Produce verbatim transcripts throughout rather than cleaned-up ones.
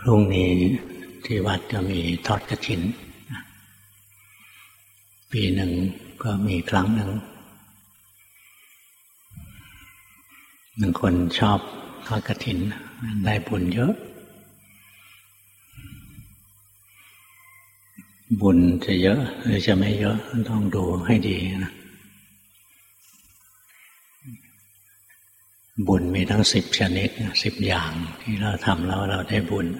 พรุ่งนี้ที่วัดจะมีทอดกฐินปีหนึ่งก็มีครั้งหนึ่งบางคนชอบทอดกฐินได้บุญเยอะบุญจะเยอะหรือจะไม่เยอะต้องดูให้ดีนะบุญมีทั้งสิบชนิดสิบอย่างที่เราทำแล้วเราได้บุญ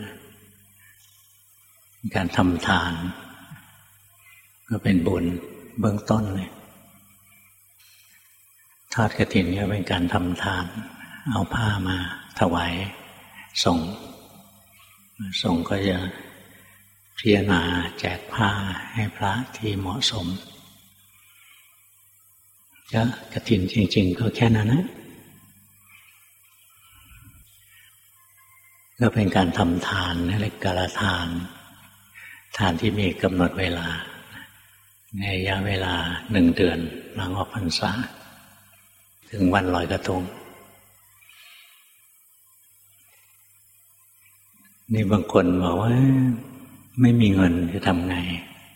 การทำทานก็เป็นบุญเบื้องต้นเลยทอดกฐินก็เป็นการทำทานเอาผ้ามาถวายสงฆ์สงฆ์ก็จะพิจารณาแจกผ้าให้พระที่เหมาะสมก็กฐินจริงๆก็แค่นั้นนะก็เป็นการทำทานนั่นเรียกกาลทานทานที่มีกำหนดเวลาในระยะเวลาหนึ่งเดือนหลังออกพรรษาถึงวันลอยกระทงนี่บางคนบอกว่าไม่มีเงินจะทำไง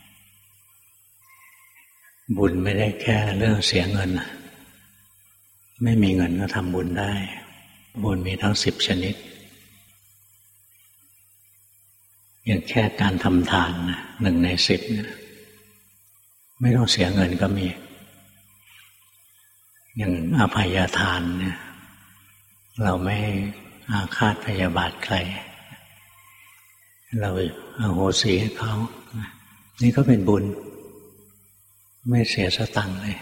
บุญไม่ได้แค่เรื่องเสียเงินไม่มีเงินก็ทำบุญได้บุญมีทั้งสิบชนิดอย่างแค่การทำทานนะหนึ่งในสิบนะไม่ต้องเสียเงินก็มีอย่างอภัยทานเนี่ยเราไม่อาฆาตพยาบาทใครเราอโหสิให้เขานี่ก็เป็นบุญไม่เสียสตังค์เลย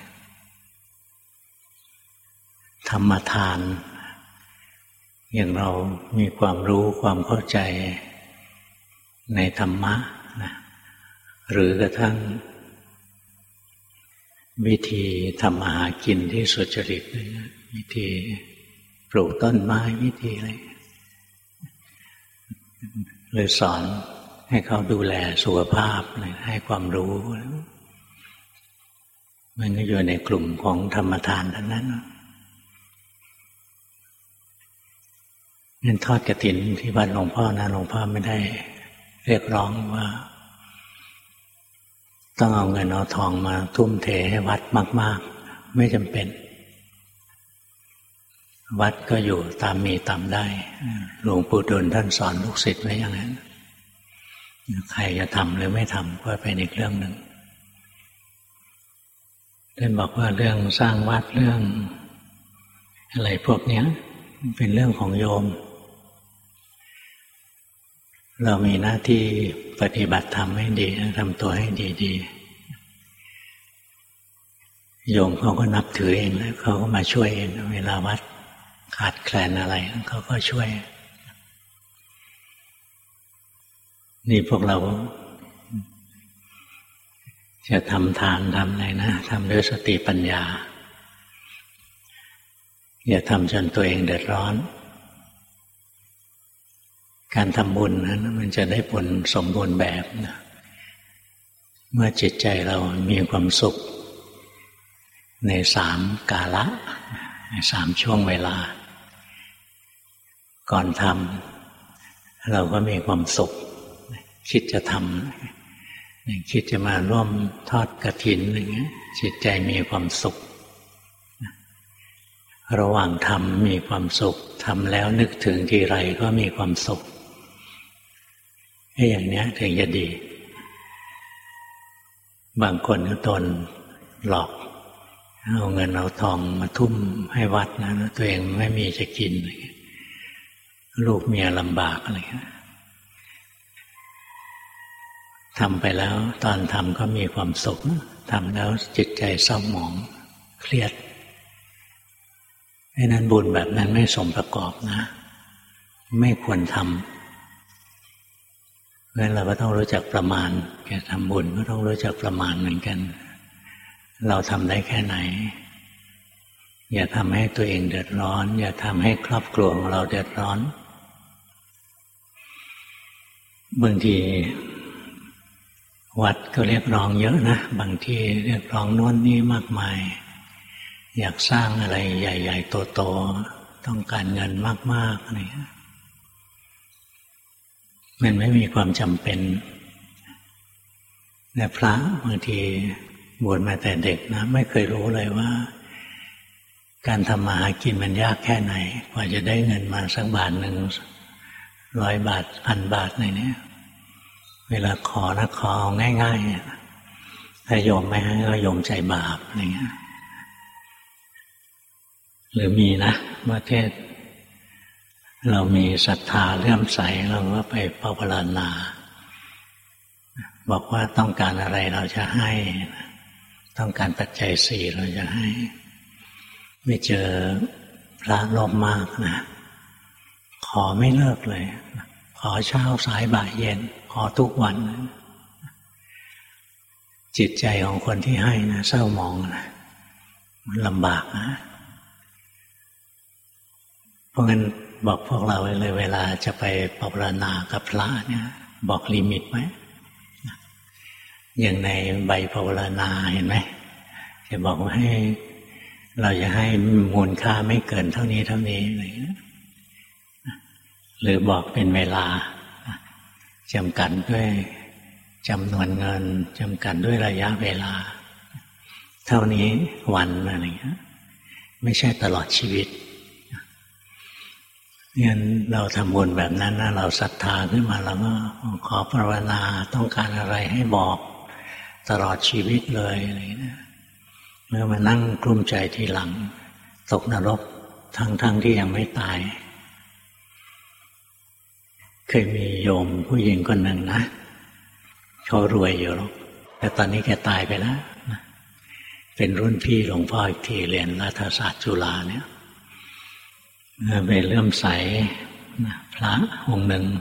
ธรรมทานอย่างเรามีความรู้ความเข้าใจในธรรมะนะหรือกระทั่งวิธีทำอาหารกินที่สุจริตเลยนะวิธีปลูกต้นไม้วิธีอะไรเลยสอนให้เขาดูแลสุขภาพให้ความรู้มันก็อยู่ในกลุ่มของธรรมทานทั้งนั้นนั่นทอดกฐินที่วัดหลวงพ่อนะหลวงพ่อไม่ได้เรียกร้องว่าต้องเอาเงินเอาทองมาทุ่มเทให้วัดมากๆไม่จำเป็นวัดก็อยู่ตามมีตามได้หลวงปู่ดูลท่านสอนลูกศิษย์ไว้อย่างนั้นใครจะทำหรือไม่ทำก็เป็นอีกเรื่องหนึ่งท่านบอกว่าเรื่องสร้างวัดเรื่องอะไรพวกนี้เป็นเรื่องของโยมเรามีหน้าที่ปฏิบัติธรรมให้ดีทำตัวให้ดีๆโยมเขาก็นับถือเองแล้วเขาก็มาช่วยเองเวลาวัดขาดแคลนอะไรเขาก็ช่วยนี่พวกเราจะทำทานทำอะไรนะทำด้วยสติปัญญาอย่าทำจนตัวเองเดือดร้อนการทำบุญนั้นมันจะได้ผลสมบูรณ์แบบนะเมื่อจิตใจเรามีความสุขในสามกาละในสามช่วงเวลาก่อนทำเราก็มีความสุขคิดจะทำคิดจะมาร่วมทอดกฐินอะไรเงี้ยจิตใจมีความสุขระหว่างทำมีความสุขทำแล้วนึกถึงทีไรก็มีความสุขไอ้อย่างเนี้ยถึงจะดีบางคนก็โดนหลอกเอาเงินเอาทองมาทุ่มให้วัดนะแล้วตัวเองไม่มีจะกินลูกเมียลำบากอะไรเงี้ยทำไปแล้วตอนทำก็มีความสุขทำแล้วจิตใจเศร้าหมองเครียดไอ้นั้นบุญแบบนั้นไม่สมประกอบนะไม่ควรทำเพราะฉะนั้นเราก็ต้องรู้จักประมาณแกทำบุญก็ต้องรู้จักประมาณเหมือนกันเราทำได้แค่ไหนอย่าทำให้ตัวเองเดือดร้อนอย่าทำให้ครอบครัวของเราเดือดร้อนบางทีวัดก็เรียกร้องเยอะนะบางทีเรียกร้องโน่นนี่มากมายอยากสร้างอะไรใหญ่ๆโตๆต้องการเงินมากๆอะไรมันไม่มีความจำเป็นแต่พระบางทีบวชมาแต่เด็กนะไม่เคยรู้เลยว่าการทำมาหากินมันยากแค่ไหนกว่าจะได้เงินมาสักบาทหนึ่งร้อยบาทพันบาทอะไรเนี่ยเวลาขอนะขอเอาง่ายๆถ้าโยมไม่ให้ก็โยมใจบาปอะไรเงี้ยหรือมีนะประเทศเรามีศรัทธาเลื่อมใสเราก็ไปภาวนาบอกว่าต้องการอะไรเราจะให้ต้องการปัจจัยสี่เราจะให้ไม่เจอพระโลภมากนะขอไม่เลิกเลยขอเช้าสายบ่ายเย็นขอทุกวันจิตใจของคนที่ให้นะเศร้าหมองนะมันลำบากนะเพราะงั้นบอกพวกเราเลยเวลาจะไปภาวนากับพระเนี่ยบอกลิมิตไว้อย่างในใบภาวนาเห็นไหมจะบอกว่าให้เราจะให้มูลค่าไม่เกินเท่านี้เท่านี้อะไรหรือบอกเป็นเวลาจำกัดด้วยจำนวนเงินจำกัดด้วยระยะเวลาเท่านี้วันอะไรอย่างเงี้ยไม่ใช่ตลอดชีวิตงั้นเราทำบุญแบบนั้นนะเราศรัทธาขึ้นมาเราก็ขอภาวนาต้องการอะไรให้บอกตลอดชีวิตเลยอะไรนะเมื่อมานั่งกลุ้มใจทีหลังตกนรกทั้งๆ ท, ที่ยังไม่ตายเคยมีโยมผู้หญิงคนหนึ่งนะเขารวยอยู่หรอกแต่ตอนนี้แกตายไปแล้วนะเป็นรุ่นพี่หลวงพ่ออีกทีเรียนรัฐศาสตร์จุฬาเนี่ยไปเลื่อมใสพระองค์หนึ่ง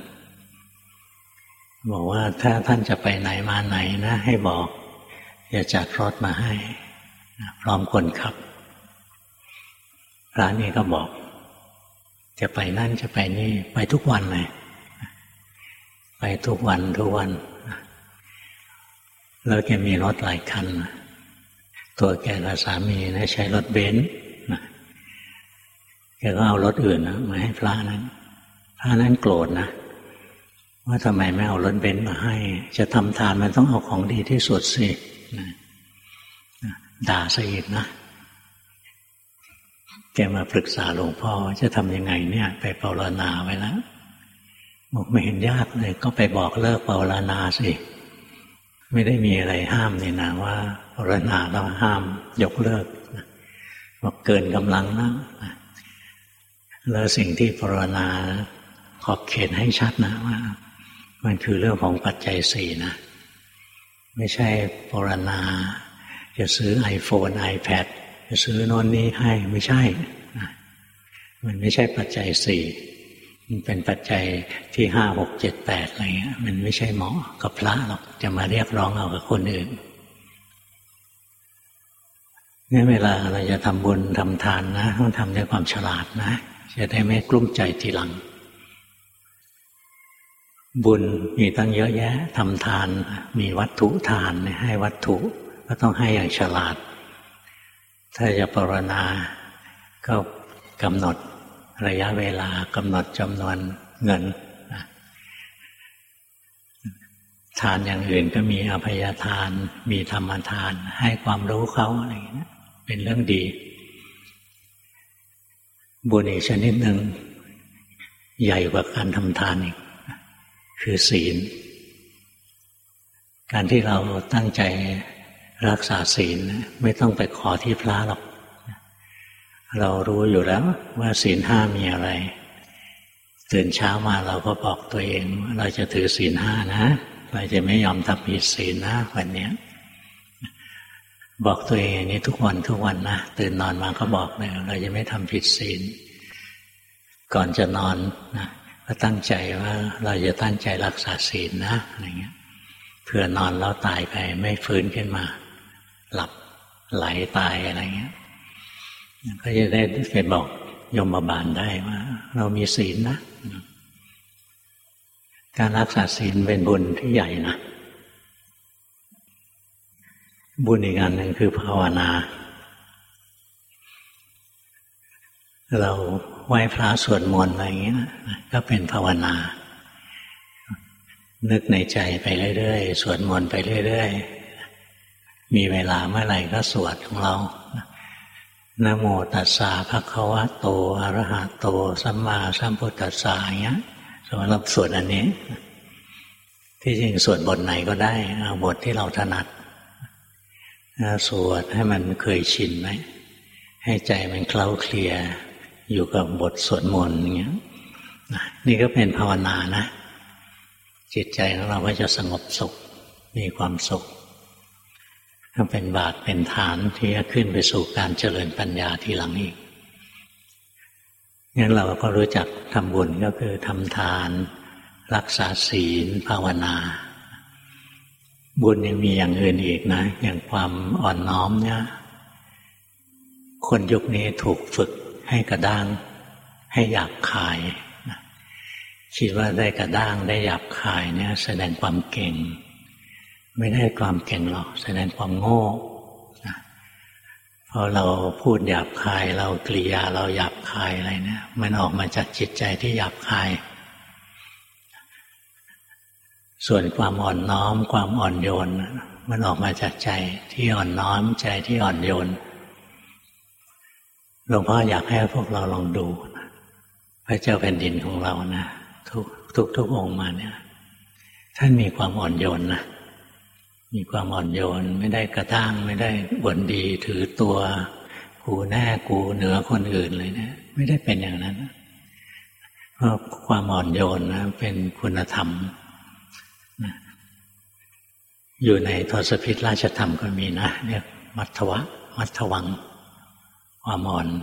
บอกว่าถ้าท่านจะไปไหนมาไหนนะให้บอกอย่าจัดรถมาให้พร้อมคนขับพระนี่ก็บอกจะไปนั่นจะไปนี่ไปทุกวันเลยไปทุกวันทุกวันแล้วแกมีรถหลายคันตัวแกกับสามีนะใช้รถเบนซ์แกก็เอารถอื่นนะมาให้พระนั้นพระนั้นโกรธนะว่าทำไมไม่เอารถเบนซ์มาให้จะทำทานมันต้องเอาของดีที่สุดสิด่าซะอีกนะแกมาปรึกษาหลวงพ่อจะทำยังไงเนี่ยไปภาวนาไว้แล้วบอกไม่เห็นยากเลยก็ไปบอกเลิกภาวนาสิไม่ได้มีอะไรห้ามนี่นะว่าภาวนาแล้วห้ามยกเลิกบอกเกินกำลังนะแล้วสิ่งที่ภาวนาขอบเขตให้ชัดนะว่ามันคือเรื่องของปัจจัยสี่นะไม่ใช่ภาวนาจะซื้อ iPhone iPad จะซื้อโน่นนี้ให้ไม่ใช่มันไม่ใช่ปัจจัยสี่มันเป็นปัจจัยที่ห้าหกเจ็ดแปดอะไรเงี้ยมันไม่ใช่เหมาะกับพระหรอกจะมาเรียกร้องเอากับคนอื่นงั้นเวลาเราจะทำบุญทำทานนะต้องทำด้วยความฉลาดนะจะได้ไม่กลุ้มใจทีหลังบุญมีตั้งเยอะแยะทำทานมีวัตถุทานให้วัตถุก็ต้องให้อย่างฉลาดถ้าจะภาวนาก็กำหนดระยะเวลากำหนดจำนวนเงินทานอย่างอื่นก็มีอภัยทานมีธรรมทานให้ความรู้เขาอะไรอย่างนี้เป็นเรื่องดีบุญอีกชนิดหนึ่งใหญ่กว่าการทำทานอีกคือศีลการที่เราตั้งใจรักษาศีลไม่ต้องไปขอที่พระหรอกเรารู้อยู่แล้วว่าศีลห้ามีอะไรตื่นเช้ามาเราก็บอกตัวเองว่าเราจะถือศีลห้านะเราจะไม่ยอมทำผิดศีลนะวันนี้บอกตัวเองอย่างนี้ทุกวันทุกวันนะตื่นนอนมาก็บอกเลยเราจะไม่ทำผิดศีลก่อนจะนอนนะก็ตั้งใจว่าเราจะตั้งใจรักษาศีลนะอะไรเงี้ยเผื่อนอนแล้วตายไปไม่ฟื้นขึ้นมาหลับไหลตายอะไรเงี้ยก็จะได้ไปบอกยมบาลได้ว่าเรามีศีลนะการรักษาศีลเป็นบุญที่ใหญ่นะบุญอีกอันหนึ่งคือภาวนาเราไหว้พระสวดมนต์อะไรอย่างเงี้ยนะก็เป็นภาวนานึกในใจไปเรื่อยๆสวดมนต์ไปเรื่อยๆมีเวลาเมื่อไหร่ก็สวดของเรานะโมตัสสะภะคะวะโตอะระหะโตสัมมาสัมพุทธัสสะอย่างเงี้ยสมมติเราสวดอันนี้ที่จริงสวดบทไหนก็ได้เอาบทที่เราถนัดสวดให้มันเคยชินไหมให้ใจมันเคล้าเคลียอยู่กับบทสวดมนต์อย่างเงี้ยนี่ก็เป็นภาวนานะจิตใจของเราก็จะสงบสุขมีความสุขถ้าเป็นบาตเป็นฐานที่จะขึ้นไปสู่การเจริญปัญญาทีหลังอีกงั้นเราก็รู้จักทำบุญก็คือทำทานรักษาศีลภาวนาบุญยังมีอย่างอื่นอีกนะอย่างความอ่อนน้อมเนี่ยคนยุคนี้ถูกฝึกให้กระด้างให้หยาบคายนะคิดว่าได้กระด้างได้หยาบคายเนี่ยแสดงความเก่งไม่ได้ความเก่งหรอกแสดงความโง่นะพอเราพูดหยาบคายเรากริยาเราหยาบคายอะไรเนี่ยมันออกมาจากจิตใจที่หยาบคายส่วนความอ่อนน้อมความอ่อนโยนมันออกมาจากใจที่อ่อนน้อมใจที่อ่อนโยนหลวงพ่ออยากให้พวกเราลองดูพระเจ้าแผ่นดินของเรานะทุกทุกทุกองค์มาเนี่ยท่านมีความอ่อนโยนนะมีความอ่อนโยนไม่ได้กระด้างไม่ได้บ่นดีถือตัวกูแน่กูเหนือคนอื่นเลยเนี่ยไม่ได้เป็นอย่างนั้นเพราะความอ่อนโยนนะเป็นคุณธรรมนะอยู่ในทศพิธราชธรรมก็มีนะเรียกมัทวะมัทวังความอ่อน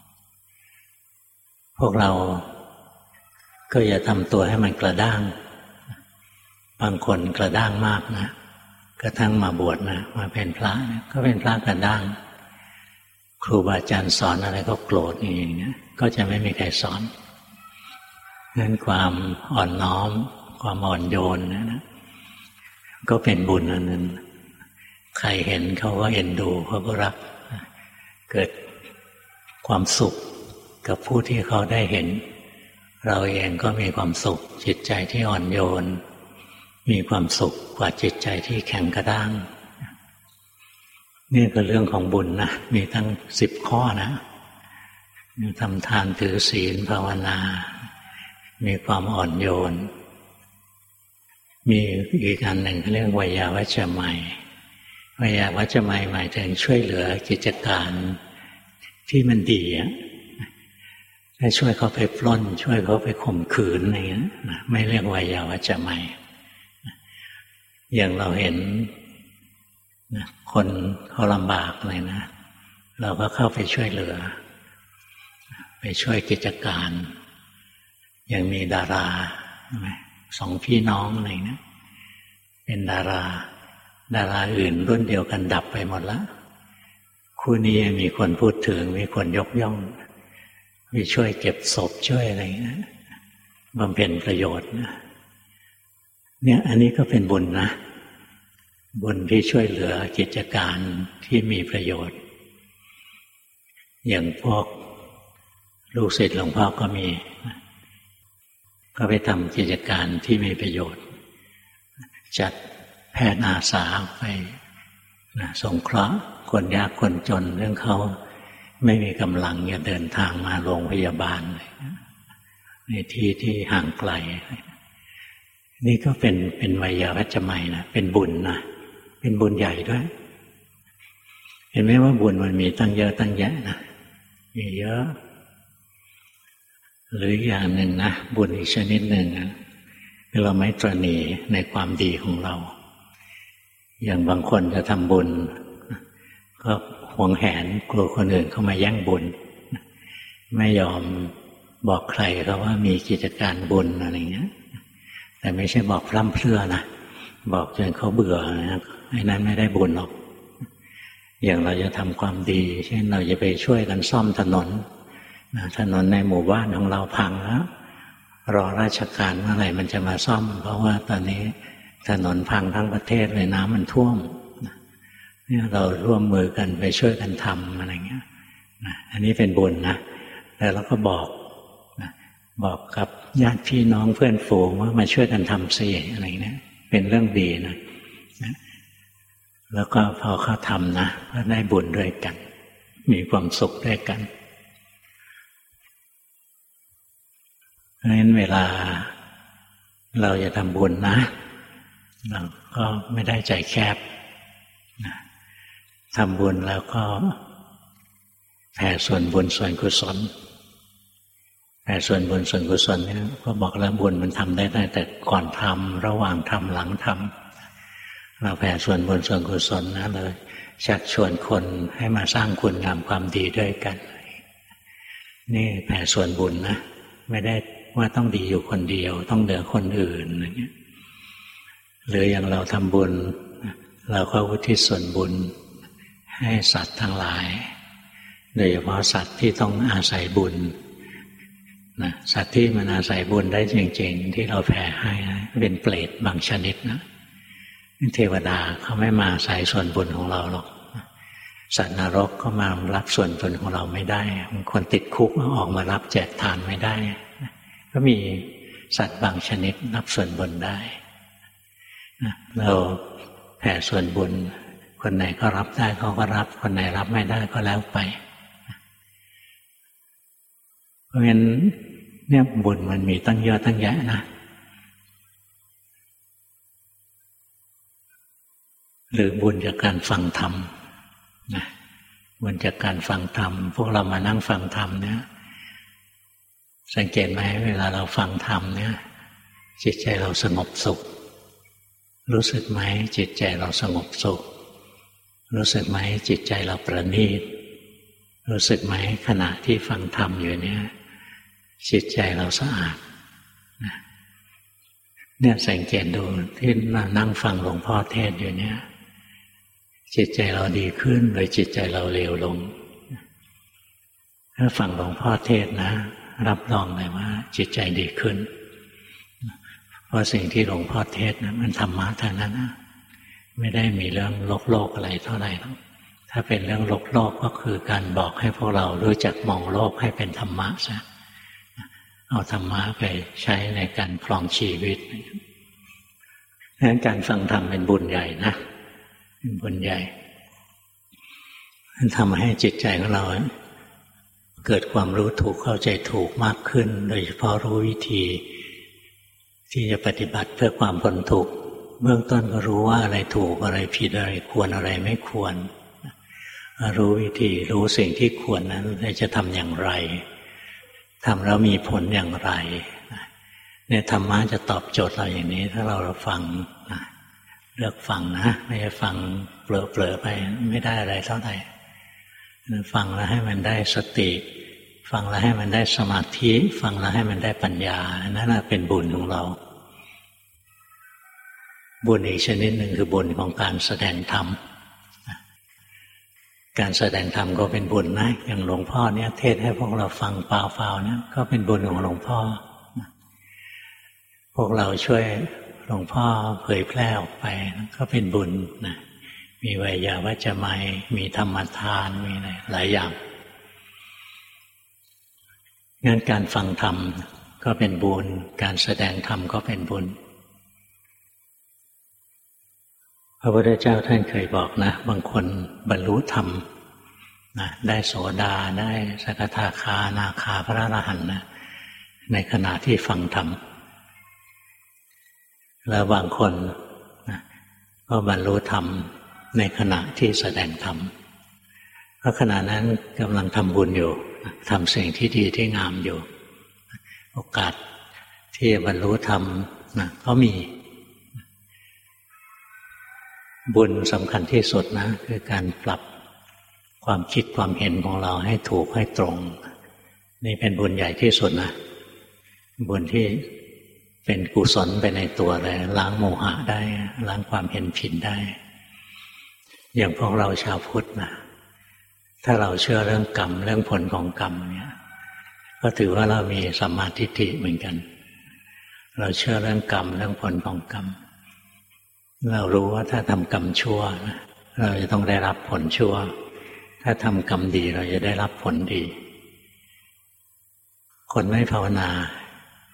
พวกเราก็อย่าทำตัวให้มันกระด้างบางคนกระด้างมากนะกระทั่งมาบวชนะมาเป็นพระนะก็เป็นพระกระด้างครูบาอาจารย์สอนอะไรก็โกรธอย่างเงี้ยก็จะไม่มีใครสอนนั้นความอ่อนน้อมความอ่อนโยนนะนะก็เป็นบุญอันหนึ่งใครเห็นเขาก็เอ็นดูเขาก็รักเกิดความสุขกับผู้ที่เขาได้เห็นเราเองก็มีความสุขจิตใจที่อ่อนโยนมีความสุขกว่าจิตใจที่แข็งกระด้างนี่คือเรื่องของบุญนะมีตั้งสิบข้อนะมีทำทานถือศีลภาวนามีความอ่อนโยนมีอีกอันหนึ่งเขาเรียกวิยาวัจจะไมยวิยาวัจจะไมยหมายถึงช่วยเหลือกิจการที่มันดีอะให้ช่วยเขาไปปล้นช่วยเขาไปข่มขืนอะไรเงี้ยนะไม่เรียกวิยาวัจจะไมยอย่างเราเห็นนะคนเขาลำบากเลยนะเราก็เข้าไปช่วยเหลือไปช่วยกิจการอย่างมีดาราสองพี่น้องอะไรนะเป็นดาราดาราอื่นรุ่นเดียวกันดับไปหมดแล้วคู่นี้มีคนพูดถึงมีคนยกย่องมีช่วยเก็บศพช่วยอะไรนะบำเพ็ญประโยชน์นะเนี่ยอันนี้ก็เป็นบุญนะบุญที่ช่วยเหลือกิจการที่มีประโยชน์อย่างพวกลูกศิษย์หลวงพ่อก็มีก็ไปทำกิจการที่มีประโยชน์จัดแพทย์อาสาไปนะสงเคราะห์คนยากคนจนเรื่องเขาไม่มีกำลังจะเดินทางมาโรงพยาบาลในที่ที่ห่างไกลนี่ก็เป็นเป็นวิยาวัจจะไมยนะเป็นบุญนะเป็นบุญใหญ่ด้วยเห็นไหมว่าบุญมันมีตั้งเยอะตั้งแยะนะมีเยอะหรืออย่างหนึ่งนะบุญอีกชนิดหนึ่งนะเราไม่ตระหนี่ในความดีของเราอย่างบางคนจะทำบุญก็หวงแหนกลัวคนอื่นเข้ามาแย่งบุญไม่ยอมบอกใครเขาว่ามีกิจการบุญอะไรเงี้ยแต่ไม่ใช่บอกพร่ำเพรื่อนะบอกจนเขาเบื่อนะไอ้นั้นไม่ได้บุญหรอกอย่างเราจะทำความดีเช่นเราจะไปช่วยกันซ่อมถนนถนนในหมู่บ้านของเราพังแล้วรอราชการเมื่อไหร่มันจะมาซ่อมเพราะว่าตอนนี้ถนนพังทั้งประเทศเลยน้ำมันท่วมเนี่ยเราร่วมมือกันไปช่วยกันทำอะไรเงี้ยอันนี้เป็นบุญนะแต่เราก็บอกนะบอกกับญาติพี่น้องเพื่อนฝูงว่ามาช่วยกันทำสิอะไรเงี้ยเป็นเรื่องดีนะแล้วก็พอเขาทำนะก็ได้บุญด้วยกันมีความสุขด้วยกันเพราะฉะนั้นเวลาเราจะทำบุญนะเราก็ไม่ได้ใจแคบนะทำบุญแล้วก็แผ่ส่วนบุญส่วนกุศลแผ่ส่วนบุญส่วนกุศลเนี่ยก็บอกแล้วบุญมันทำได้ตั้งแต่ก่อนทำระหว่างทำหลังทำเราแผ่ส่วนบุญส่วนกุศลนะเลยชักชวนคนให้มาสร้างคุณงามความดีด้วยกันนี่แผ่ส่วนบุญนะไม่ได้ว่าต้องดีอยู่คนเดียวต้องเหนือคนอื่นอะไรเงี้ยหรืออย่างเราทำบุญเราก็อุทิศส่วนบุญให้สัตว์ทั้งหลายโดยเฉพาะสัตว์ที่ต้องอาศัยบุญนะสัตว์ที่มันอาศัยบุญได้จริงๆที่เราแผ่ให้นะเป็นเปรตบางชนิดนะเทวดาเขาไม่มาอาศัยส่วนบุญของเราหรอกสัตว์นรกก็มารับส่วนบุญของเราไม่ได้คนติดคุกออกมารับแจกทานไม่ได้ก็มีสัตว์บางชนิดรับส่วนบุญได้เราแผ่ส่วนบุญคนไหนก็รับได้เขาก็รับคนไหนรับไม่ได้ก็แล้วไปเพราะฉะนั้นเนี่ยบุญมันมีตั้งเยอะตั้งแยะนะหรือบุญจากการฟังธรรมนะบุญจากการฟังธรรมพวกเรามานั่งฟังธรรมเนี่ยสังเกตไหมเวลาเราฟังธรรมเนี่ยจิตใจเราสงบสุขรู้สึกไหมจิตใจเราสงบสุขรู้สึกไหมจิตใจเราประณีตรู้สึกไหมขณะที่ฟังธรรมอยู่เนี่ยจิตใจเราสะอาดเนี่ยสังเกตดูที่นั่งฟังหลวงพ่อเทศน์อยู่เนี่ยจิตใจเราดีขึ้นหรือจิตใจเราเลวลงถ้าฟังหลวงพ่อเทศน์นะรับรองเลยว่าจิตใจดีขึ้นเพราะสิ่งที่หลวงพ่อเทศน์นะมันธรรมะทางนั้นนะไม่ได้มีเรื่องโลกโลกอะไรเท่าไหร่หรอกถ้าเป็นเรื่องโลกโลกก็คือการบอกให้พวกเรารู้จักมองโลกให้เป็นธรรมะซะเอาธรรมะไปใช้ในการครองชีวิตดังนั้นการฟังธรรมเป็นบุญใหญ่นะเป็นบุญใหญ่มันทำให้จิตใจของเราเกิดความรู้ถูกเข้าใจถูกมากขึ้นโดยเฉพาะรู้วิธีที่จะปฏิบัติเพื่อความพ้นทุกข์เบื้องต้นก็รู้ว่าอะไรถูกอะไรผิดอะไรควรอะไรไม่ควรรู้วิธีรู้สิ่งที่ควรนั้นจะทำอย่างไรทำแล้วมีผลอย่างไรเนี่ยธรรมะจะตอบโจทย์เราอย่างนี้ถ้าเราฟังเลือกฟังนะไม่ใช่ฟังเปลอๆไปไม่ได้อะไรเท่าไหร่ฟังแล้วให้มันได้สติฟังแล้วให้มันได้สมาธิฟังแล้วให้มันได้ปัญญานั่นเป็นบุญของเราบุญอีกชนิดหนึ่งคือบุญของการแสดงธรรมการแสดงธรรมก็เป็นบุญนะอย่างหลวงพ่อเนี่ยเทศให้พวกเราฟังเปล่าๆเนี่ยก็เป็นบุญของหลวงพ่อพวกเราช่วยหลวงพ่อเผยแพร่ออกไปก็เป็นบุญนะมีไวยาวัจจะไมยมีธรรมทานมีอะไรหลายอย่างงั้นการฟังธรรมก็เป็นบุญการแสดงธรรมก็เป็นบุญพระพุทธเจ้าท่านเคยบอกนะบางคนบรรลุธรรมนะได้โสดาได้สกทาคานาคาพระอรหันต์นะในขณะที่ฟังธรรมแล้วบางคนนะก็บรรลุธรรมในขณะที่แสดงธรรมเพราะขณะนั้นกำลังทำบุญอยู่ทำสิ่งที่ดีที่งามอยู่โอกาสที่บรรลุธรรมนะก็มีบุญสำคัญที่สุดนะคือการปรับความคิดความเห็นของเราให้ถูกให้ตรงนี่เป็นบุญใหญ่ที่สุดนะบุญที่เป็นกุศลไปในตัวเลยล้างโมหะได้ล้างความเห็นผิดได้อย่างพวกเราชาวพุทธนะถ้าเราเชื่อเรื่องกรรมเรื่องผลของกรรมเนี่ยก็ถือว่าเรามีสัมมาทิฏฐิเหมือนกันเราเชื่อเรื่องกรรมเรื่องผลของกรรมเรารู้ว่าถ้าทำกรรมชั่วเราจะต้องได้รับผลชั่วถ้าทำกรรมดีเราจะได้รับผลดีคนไม่ภาวนา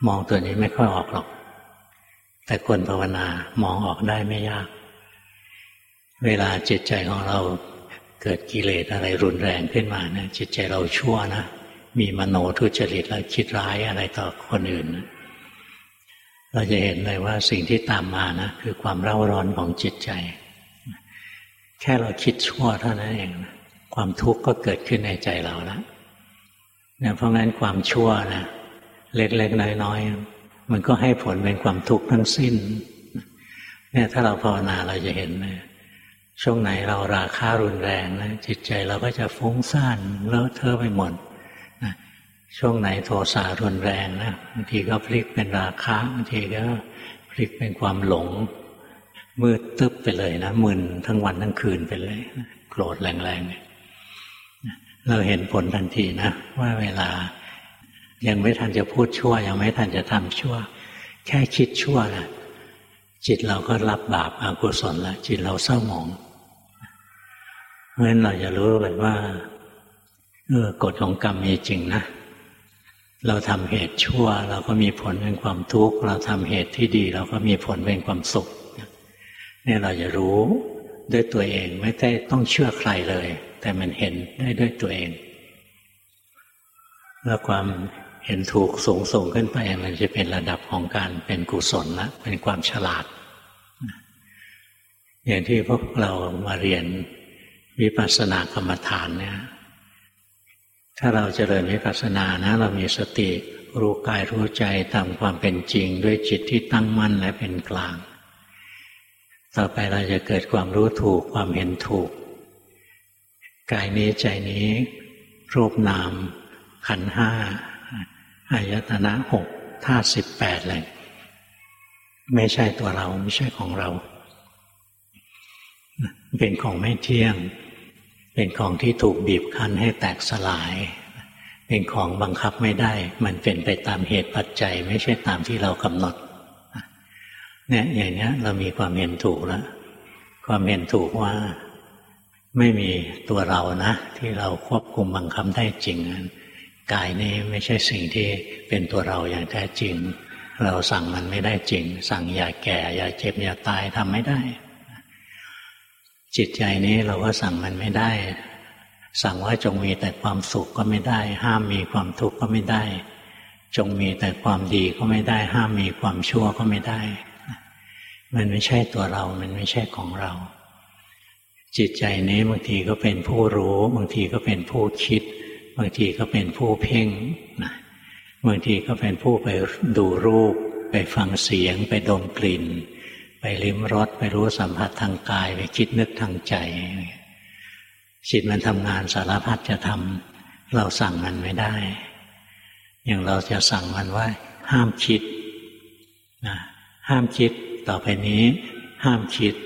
มองตัวนี้ไม่ค่อยออกหรอกแต่คนภาวนามองออกได้ไม่ยากเวลาจิตใจของเราเกิดกิเลสอะไรรุนแรงขึ้นมาเนี่ยจิตใจเราชั่วนะมีมโนทุจริตแล้วคิดร้ายอะไรต่อคนอื่นนะเราจะเห็นเลยว่าสิ่งที่ตามมานะคือความเร่าร้อนของจิตใจแค่เราคิดชั่วเท่านั้นเองนะความทุกข์ก็เกิดขึ้นในใจเราแล้วเนี่ยเพราะงั้นความชั่วนะเล็กๆน้อยๆมันก็ให้ผลเป็นความทุกข์ทั้งสิ้นเนี่ยถ้าเราภาวนาเราจะเห็นเลยช่วงไหนเราราคะรุนแรงนะจิตใจเราก็จะฟุ้งซ่านเลอะเทอะไปหมดนะช่วงไหนโทสะรุนแรงนะบางทีก็พลิกเป็นราคะบางทีก็พลิกเป็นความหลงมืดตึ๊บไปเลยนะมึนทั้งวันทั้งคืนไปเลยนะโกรธแรงๆเนี่ยเราเห็นผลทันทีนะว่าเวลายังไม่ทันจะพูดชั่วยังไม่ทันจะทำชั่วแค่คิดชั่วนะจิตเราก็รับบาปอกุศลแล้วจิตเราเศร้าหมองเพราะฉะนั้นเราจะรู้เลยว่าเออกฎของกรรมมีจริงนะเราทำเหตุชั่วเราก็มีผลเป็นความทุกข์เราทำเหตุที่ดีเราก็มีผลเป็นความสุขเนี่ยเราจะรู้ด้วยตัวเองไม่ได้ต้องเชื่อใครเลยแต่มันเห็นได้ด้วยตัวเองแล้วความเห็นถูกสูงส่งขึ้นไปมันจะเป็นระดับของการเป็นกุศลละเป็นความฉลาดอย่างที่พวกเรามาเรียนวิปัสสนากรรมฐานเนี่ยถ้าเราเจริญวิปัสสนานะเรามีสติรู้กายรู้ใจตามความเป็นจริงด้วยจิตที่ตั้งมั่นและเป็นกลางต่อไปเราจะเกิดความรู้ถูกความเห็นถูกกายนี้ใจนี้รูปนามขันธ์ห้าอายตนะหกธาตุสิบแปดเลยไม่ใช่ตัวเราไม่ใช่ของเราเป็นของไม่เที่ยงเป็นของที่ถูกบีบคั้นให้แตกสลายเป็นของบังคับไม่ได้มันเป็นไปตามเหตุปัจจัยไม่ใช่ตามที่เรากำหนดเนี่ยอย่างนี้เรามีความเห็นถูกแล้วความเห็นถูกว่าไม่มีตัวเรานะที่เราควบคุมบังคับได้จริงกายนี้ไม่ใช่สิ่งที่เป็นตัวเราอย่างแท้จริงเราสั่งมันไม่ได้จริงสั่งอย่าแก่อย่าเจ็บอย่าตายทำไม่ได้จิตใจนี้เราก็สั่งมันไม่ได้สั่งว่าจงมีแต่ความสุขก็ไม่ได้ห้ามมีความทุกข์ก็ไม่ได้จงมีแต่ความดีก็ไม่ได้ห้ามมีความชั่วก็ไม่ได้มันไม่ใช่ตัวเรามันไม่ใช่ของเราจิตใจนี้บางทีก็เป็นผู้รู้บางทีก็เป็นผู้คิดบางทีก็เป็นผู้เพ่งนะบางทีก็เป็นผู้ไปดูรูปไปฟังเสียงไปดมกลิ่นไปลิ้มรสไปรู้สัมผัสทางกายไปคิดนึกทางใจจิตมันทำงานสารพัดจะทำเราสั่งมันไม่ได้อย่างเราจะสั่งมันว่าห้ามคิดนะห้ามคิดต่อไปนี้ห้ามคิด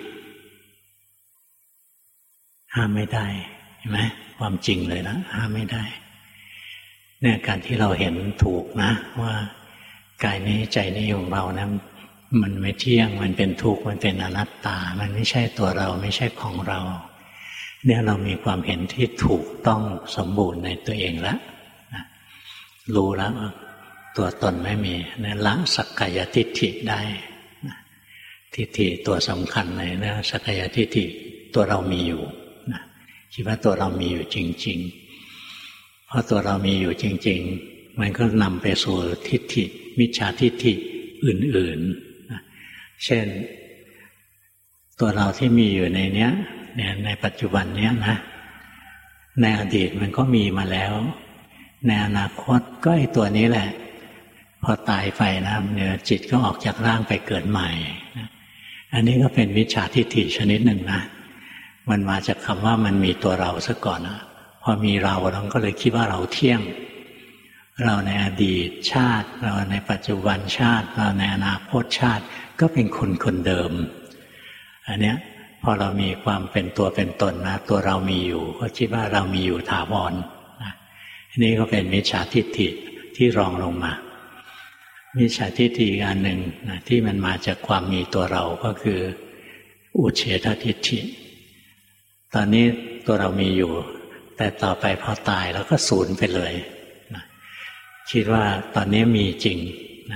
ห้ามไม่ได้เห็นไหมความจริงเลยนะห้ามไม่ได้เนี่ยการที่เราเห็นถูกนะว่ากายนี้ใจนี้ของเรานะมันไม่เที่ยงมันเป็นทุกข์มันเป็นอนัตตามันไม่ใช่ตัวเราไม่ใช่ของเราเนี่ยเรามีความเห็นที่ถูกต้องสมบูรณ์ในตัวเองแล้วนะรู้แล้วตัวตนไม่มีเนี่ยละสักกายทิฏฐิได้นะทิฏฐิตัวสำคัญเลยนะสักกายทิฏฐิตัวเรามีอยู่นะคิดว่าตัวเรามีอยู่จริงๆเพราะตัวเรามีอยู่จริงๆมันก็นำไปสู่ทิฏฐิมิจฉาทิฏฐิอื่นๆนะเช่นตัวเราที่มีอยู่ในเนี้ยเนี่ยในปัจจุบันเนี้ยนะในอดีตมันก็มีมาแล้วในอนาคตก็ไอ้ตัวนี้แหละพอตายไปนะเนี่ยจิตก็ออกจากร่างไปเกิดใหม่นะอันนี้ก็เป็นมิจฉาทิฏฐิชนิดหนึ่งนะมันมาจากคำว่ามันมีตัวเราซะก่อนนะพอมีเราเราก็เลยคิดว่าเราเที่ยงเราในอดีตชาติเราในปัจจุบันชาติเราในอนาคตชาติก็เป็นคนคนเดิมอันเนี้ยพอเรามีความเป็นตัวเป็นตนนะตัวเรามีอยู่ก็คิดว่าเรามีอยู่ถาวรนะอันนี้ก็เป็นมิจฉาทิฏฐิที่รองลงมามิจฉาทิฏฐิอันหนึ่งนะที่มันมาจากความมีตัวเราก็คืออุเฉททิฏฐิตอนนี้ตัวเรามีอยู่แต่ต่อไปพอตายแล้วก็สูญไปเลยนะคิดว่าตอนนี้มีจริงนะ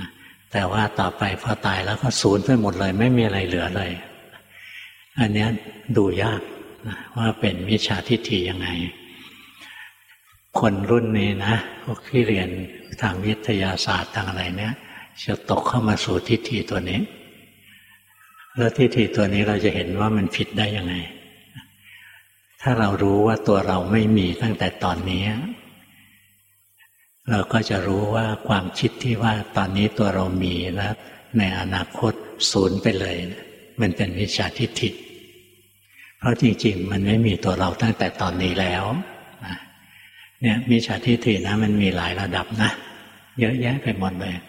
แต่ว่าต่อไปพอตายแล้วก็สูญไปหมดเลยไม่มีอะไรเหลือเลยอันนี้ดูยากนะว่าเป็นมิจฉาทิฏฐิยังไงคนรุ่นนี้นะพวกที่เรียนทางวิทยาศาสตร์ทางอะไรเนี่ยจะตกเข้ามาสู่ทิฏฐิตัวนี้แล้วทิฏฐิตัวนี้เราจะเห็นว่ามันผิดได้ยังไงถ้าเรารู้ว่าตัวเราไม่มีตั้งแต่ตอนนี้เราก็จะรู้ว่าความคิดที่ว่าตอนนี้ตัวเรามีแล้วในอนาคตสูญไปเลยมันเป็นมิจฉาทิฏฐิเพราะจริงๆมันไม่มีตัวเราตั้งแต่ตอนนี้แล้วเนี่ยมิจฉาทิฏฐินะมันมีหลายระดับนะเยอะแยะไปหมดเลย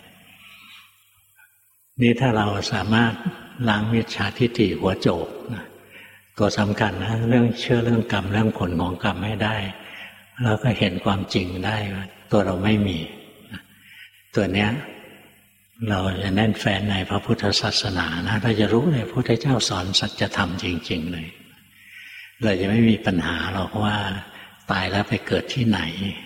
นี่ถ้าเราสามารถล้างมิจฉาทิฏฐิหัวโจกนะตัวสำคัญนะเรื่องเชื่อเรื่องกรรมเรื่องผลของกรรมให้ได้แล้วก็เห็นความจริงได้ว่าตัวเราไม่มีตัวเนี้ยเราจะแน่นแฟ้นในพระพุทธศาสนานะเราจะรู้เลยพระพุทธเจ้าสอนสัจธรรมจริงๆเลยเราจะไม่มีปัญหาหรอกว่าตายแล้วไปเกิดที่ไหน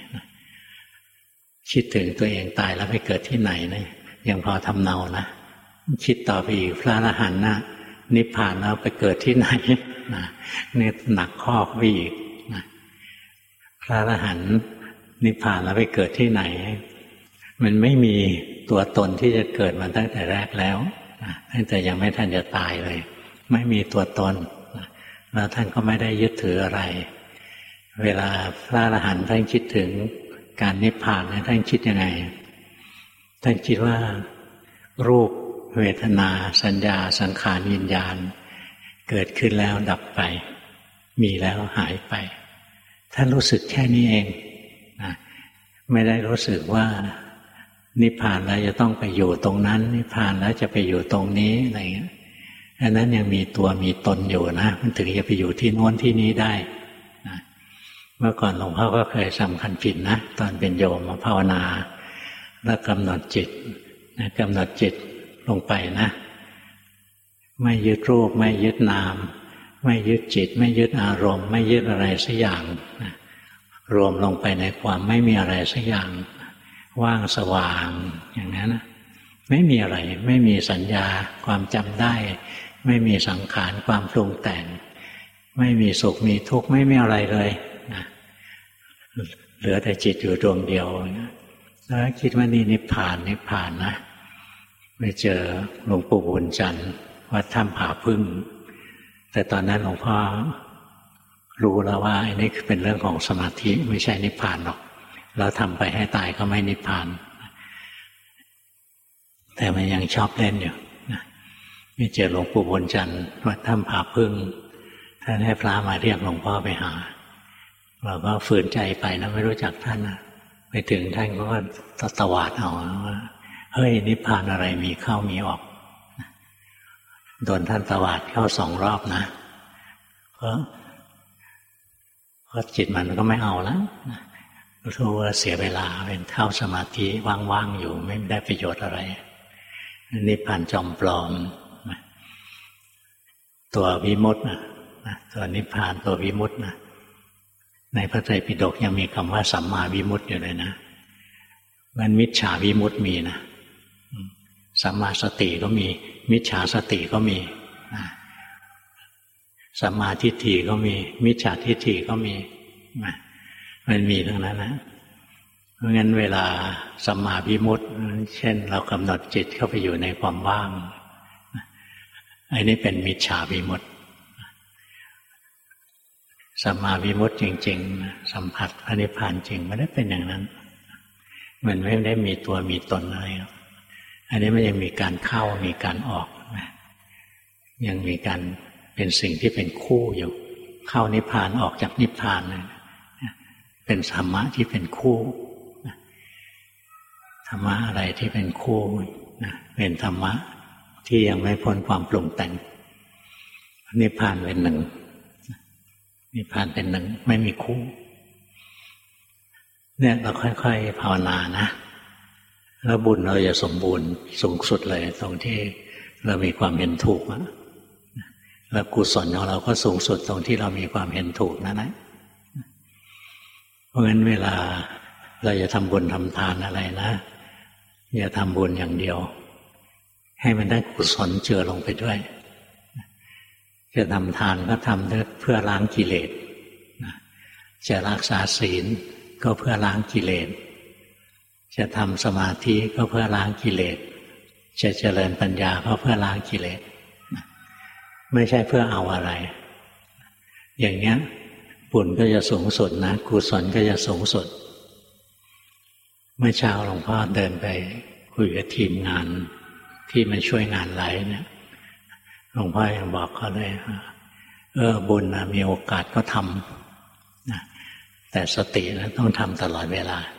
คิดถึงตัวเองตายแล้วไปเกิดที่ไหนนะยังพอทำเนานะคิดต่อไปอีกพระอรหันต์นะนิพพานแล้วไปเกิดที่ไหนนะนี่หนักข้อไปอีกนะพระอรหันต์นิพพานแล้วไปเกิดที่ไหนมันไม่มีตัวตนที่จะเกิดมาตั้งแต่แรกแล้วนะตั้งแต่ยังไม่ทันจะตายเลยไม่มีตัวตนนะแล้วท่านก็ไม่ได้ยึดถืออะไรเวลาพระอรหันต์ท่านคิดถึงการนิพพานท่านคิดยังไงท่านคิดว่ารูปเวทนาสัญญาสังขารวิญญาณเกิดขึ้นแล้วดับไปมีแล้วหายไปท่านรู้สึกแค่นี้เองนะไม่ได้รู้สึกว่านิพพานแล้วจะต้องไปอยู่ตรงนั้นนิพพานแล้วจะไปอยู่ตรงนี้อะไรเงี้ยอันนั้นยังมีตัวมีตนอยู่นะมันถึงจะไปอยู่ที่โน้นที่นี้ได้นะเมื่อก่อนหลวงพ่อก็เคยสำคัญผิดนะตอนเป็นโยมมาภาวนาแล้วกำหนดจิตนะกำหนดจิตลงไปนะไม่ยึดรูปไม่ยึดนามไม่ยึดจิตไม่ยึดอารมณ์ไม่ยึดอะไรสักอย่างนะรวมลงไปในความไม่มีอะไรสักอย่างว่างสว่างอย่างนั้นนะไม่มีอะไรไม่มีสัญญาความจำได้ไม่มีสังขารความปรุงแต่งไม่มีสุขมีทุกข์ไม่มีอะไรเลยนะเหลือแต่จิตอยู่ดวงเดียวนะแล้วคิดว่านี่นิพพานนิพพานนะไปเจอหลวงปู่บุญจันทร์วัดถ้ำผาพึ่งแต่ตอนนั้นหลวงพ่อรู้แล้วว่าอันนี้เป็นเรื่องของสมาธิไม่ใช่นิพพานหรอกเราทำไปให้ตายก็ไม่นิพพานแต่มันยังชอบเล่นอยู่นะไปเจอหลวงปู่บุญจันทร์วัดถ้ำผาพึ่งท่านให้พระมาเรียกหลวงพ่อไปหาเราก็ฝืนใจไปนะไม่รู้จักท่านนะไปถึงท่านก็ตวาดเอาว่าเฮ้ยนิพพานอะไรมีเข้ามีออกโดนท่านตวาดเข้าสองรอบนะเพราะเพราะจิตมันก็ไม่เอาแล้วรู้ว่าเสียเวลาเป็นเข้าสมาธิว่างๆอยู่ไม่ได้ประโยชน์อะไรนิพพานจอมปลอมตัววิมุตตินะตัวนิพพานตัววิมุตตินะในพระไตรปิฎกยังมีคำว่าสัมมาวิมุตติอยู่เลยนะมันมิจฉาวิมุตติมีนะสัมมาสติก็มีมิจฉาสติก็มีสัมมาทิฏฐิก็มีมิจฉาทิฏฐิก็มีมันมีทั้งนั้นนะเพราะงั้นเวลาสัมมาวิมุตติเช่นเรากำหนดจิตเข้าไปอยู่ในความว่างอันนี้เป็นมิจฉาวิมุตติสัมมาวิมุตติจริงๆสัมผัสพระนิพพานจริงไม่ได้เป็นอย่างนั้นมันไม่ได้มีตัวมีตนอะไรอันนี้มันยังมีการเข้ามีการออกยังมีการเป็นสิ่งที่เป็นคู่อยู่เข้านิพพานออกจากนิพพานเป็นธรรมะที่เป็นคู่ธรรมะอะไรที่เป็นคู่เป็นธรรมะที่ยังไม่พ้นความปรุงแต่งนิพพานเป็นหนึ่งนิพพานเป็นหนึ่งไม่มีคู่เนี่ยเราค่อยๆภาวนานะแล้วบุญเราจะสมบูรณ์สูงสุดเลยตรงที่เรามีความเห็นถูกแล้วกุศลของเราก็สูงสุดตรงที่เรามีความเห็นถูกนั่นแหละเพราะงั้นเวลาเราจะทำบุญทำทานอะไรนะอย่าทำบุญอย่างเดียวให้มันได้กุศลเจือลงไปด้วยจะทำทานก็ทำเพื่อล้างกิเลสจะรักษาศีลก็เพื่อล้างกิเลสจะทำสมาธิก็เพื่อล้างกิเลสจะเจริญปัญญาก็เพื่อล้างกิเลสไม่ใช่เพื่อเอาอะไรอย่างเนี้ยบุญก็จะสูงสุดนะกุศลก็จะสูงสุดเมื่อเช้าหลวงพ่อเดินไปคุยกับทีมงานที่มันช่วยงานไลฟ์เนี่ยหลวงพ่อยังบอกเขาเลยเออบุญนะมีโอกาสก็ทำนะแต่สตินะต้องทำตลอดเวลา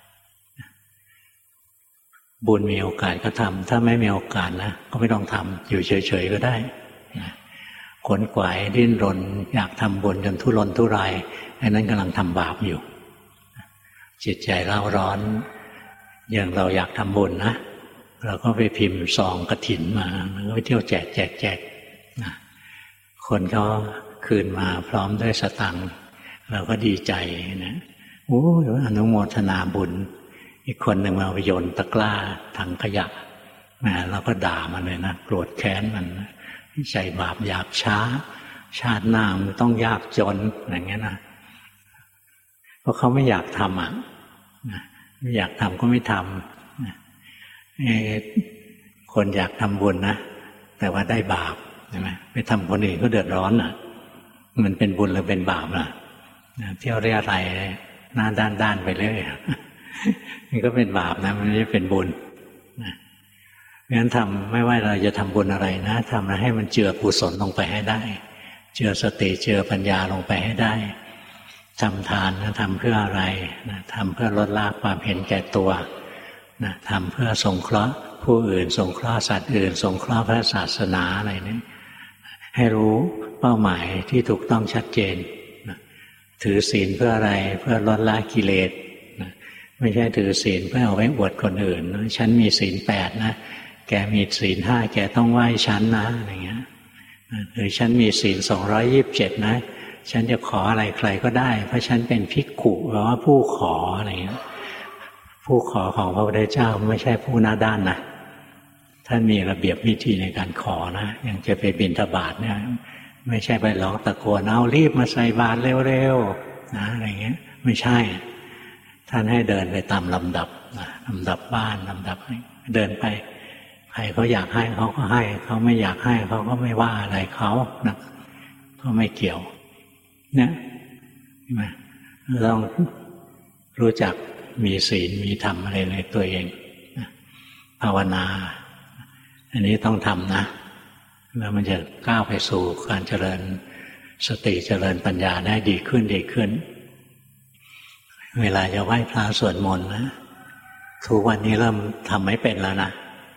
บุญมีโอกาสก็ทำถ้าไม่มีโอกาสนะก็ไม่ต้องทำอยู่เฉยๆก็ได้นะขนขวายดิ้นรนอยากทำบุญจนทุรนทุรายอันนั้นกำลังทำบาปอยู่จิตใจเร่าร้อนอย่างเราอยากทำบุญนะเราก็ไปพิมพ์ซองกฐินมาแล้วก็ไปเที่ยวแจกแจกแจกนะคนเขาคืนมาพร้อมด้วยสตังค์เราก็ดีใจนะโอ้ยอนุโมทนาบุญอีกคนหนึ่งมาไปโยนตะกร้าถังขยะนะเราก็ด่ามันเลยนะโกรธแค้นมันใจบาปหยาบช้าชาติหน้ามันต้องยากจนอย่างเงี้ยนะเพราะเขาไม่อยากทำอ่ะไม่อยากทำก็ไม่ทำคนอยากทำบุญนะแต่ว่าได้บาปใช่ไหมไปทำคนอื่นก็เดือดร้อนอ่ะมันเป็นบุญหรือเป็นบาปล่ะเที่ยวเรียอะไรหน้าด้านๆไปเรื่อยมันก็เป็นบาปนะมันไม่ใช่เป็นบุญนะงั้นทำไม่ว่าเราจะทำบุญอะไรนะทำให้มันเจือกุศลลงไปให้ได้เจือสติเจือปัญญาลงไปให้ได้ทำทานนะทำเพื่ออะไรนะทำเพื่อลดละความเห็นแก่ตัวนะทำเพื่อสงเคราะห์ผู้อื่นสงเคราะห์สัตว์อื่นสงเคราะห์พระศาสนาอะไรนี่ให้รู้เป้าหมายที่ถูกต้องชัดเจนนะถือศีลเพื่ออะไรเพื่อลดละกิเลสนะไม่ใช่ถือศีลเพื่อเอาไว้อวดคนอื่นฉันมีศีลแปดนะแกมีศีลห้าแกต้องไหว้ฉันนะอะไรเงี้ยหรือฉันมีศีลสองร้อยยี่สิบเจ็ดนะฉันจะขออะไรใครก็ได้เพราะฉันเป็นภิกขุหรือว่าผู้ขออะไรเงี้ยผู้ขอของพระพุทธเจ้าไม่ใช่ผู้หน้าด้านนะท่านมีระเบียบวิธีในการขอนะอย่างจะไปบิณฑบาตเนี่ยไม่ใช่ไปร้องตะโกนเอารีบมาใส่บาตรเร็วๆนะอะไรเงี้ยไม่ใช่ท่านให้เดินไปตามลำดับนะลำดับบ้านลำดับเดินไปใครเขาอยากให้เขาก็ให้เขาไม่อยากให้เขาก็ไม่ว่าอะไรเขานะก็ไม่เกี่ยวเนี่ยเราต้องรู้จักมีศีลมีธรรมอะไรในตัวเองภาวนาอันนี้ต้องทำนะแล้วมันจะก้าวไปสู่การเจริญสติเจริญปัญญาได้ดีขึ้นดีขึ้นเวลาจะไหว้พระสวดมนต์นะทุกวันนี้เริ่มทำไม่เป็นแล้วนะ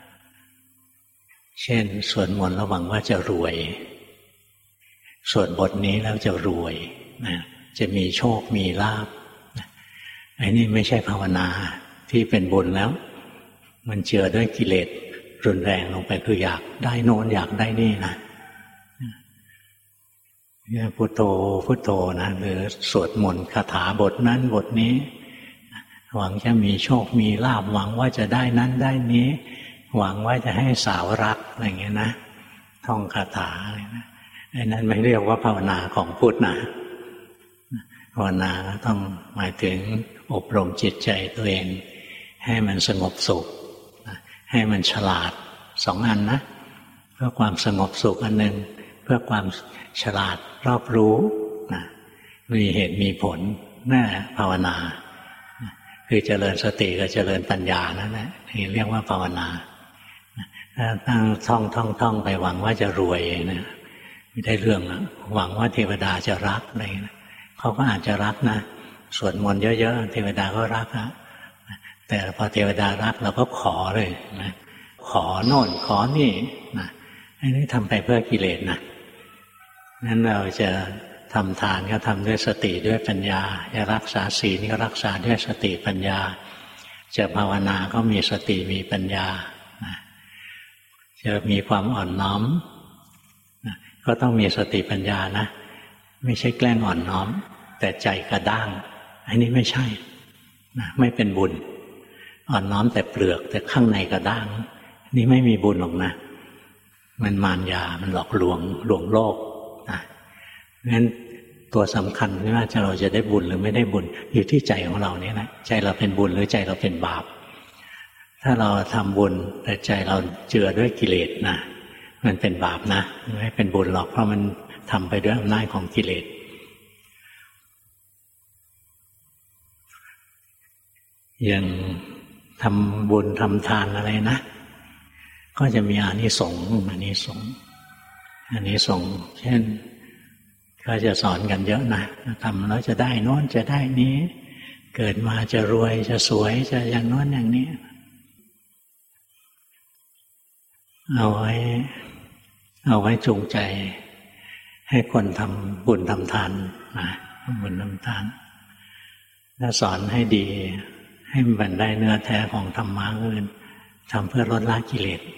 เช่นสวดมนต์ระหวังว่าจะรวยสวดบทนี้แล้วจะรวยนะจะมีโชคมีลาภไอ้นี่ไม่ใช่ภาวนาที่เป็นบุญแล้วมันเจือด้วยกิเลสรุนแรงลงไปคืออยากได้โน้นอยากได้นี่นะพุทโธพุทโธนะหรือสวดมนต์คาถาบทนั้นบทนี้หวังจะมีโชคมีลาภหวังว่าจะได้นั้นได้นี้หวังว่าจะให้สาวรักอะไรเงี้ยนะท่องคาถาอะไรนะไอ้นั้นไม่เรียกว่าภาวนาของพุทธนะภาวนาต้องหมายถึงอบรมจิตใจตัวเองให้มันสงบสุขให้มันฉลาดสองอันนะเพื่อความสงบสุขอันหนึ่งเพื่อความฉลาดรอบรู้นะมีเหตุมีผลน่าภาวนาคือเจริญสติกับเจริญปัญญานั่นแหละนี่เรียกว่าภาวนาถ้าตั้งท่องท่องท่องไปหวังว่าจะรวยนะไม่ได้เรื่องนะหวังว่าเทวดาจะรักอะไรนะเขาก็อาจจะรักนะสวดมนต์เยอะๆเทวดาก็รักนะแต่พอเทวดารักเราก็ขอเลยนะขอโน่นขอนี่นะอันนี้ทำไปเพื่อกิเลสนะนั้นเราจะทำทานก็ทำด้วยสติด้วยปัญญาจะรักษาศีลก็รักษาด้วยสติปัญญาจะภาวนาก็มีสติมีปัญญานะจะมีความอ่อนน้อมนะก็ต้องมีสติปัญญานะไม่ใช่แกล้งอ่อนน้อมแต่ใจกระด้างอันนี้ไม่ใช่นะไม่เป็นบุญอ่อนน้อมแต่เปลือกแต่ข้างในกระด้างนี่ไม่มีบุญหรอกนะมันมารยามันหลอกลวงลวงโลกนะงั้นตัวสำคัญไม่ว่าจะเราจะได้บุญหรือไม่ได้บุญอยู่ที่ใจของเรานี่แหละใจเราเป็นบุญหรือใจเราเป็นบาปถ้าเราทำบุญแต่ใจเราเจือด้วยกิเลสนะมันเป็นบาปนะไม่เป็นบุญหรอกเพราะมันทำไปด้วยอำนาจของกิเลสอย่างทำบุญทำทานอะไรนะก็จะมีอานิสงส์อานิสงส์อานิสงส์เช่นก็จะสอนกันเยอะนะทำแล้วจะได้โน้นจะได้นี้เกิดมาจะรวยจะสวยจะอย่างโน้นอย่างนี้เอาไว้เอาไว้จูงใจให้คนทำบุญทำทานนะทำบุญทำทานถ้าสอนให้ดีให้มันได้เนื้อแท้ของธรรมะก็คือทำเพื่อลดละกิเลส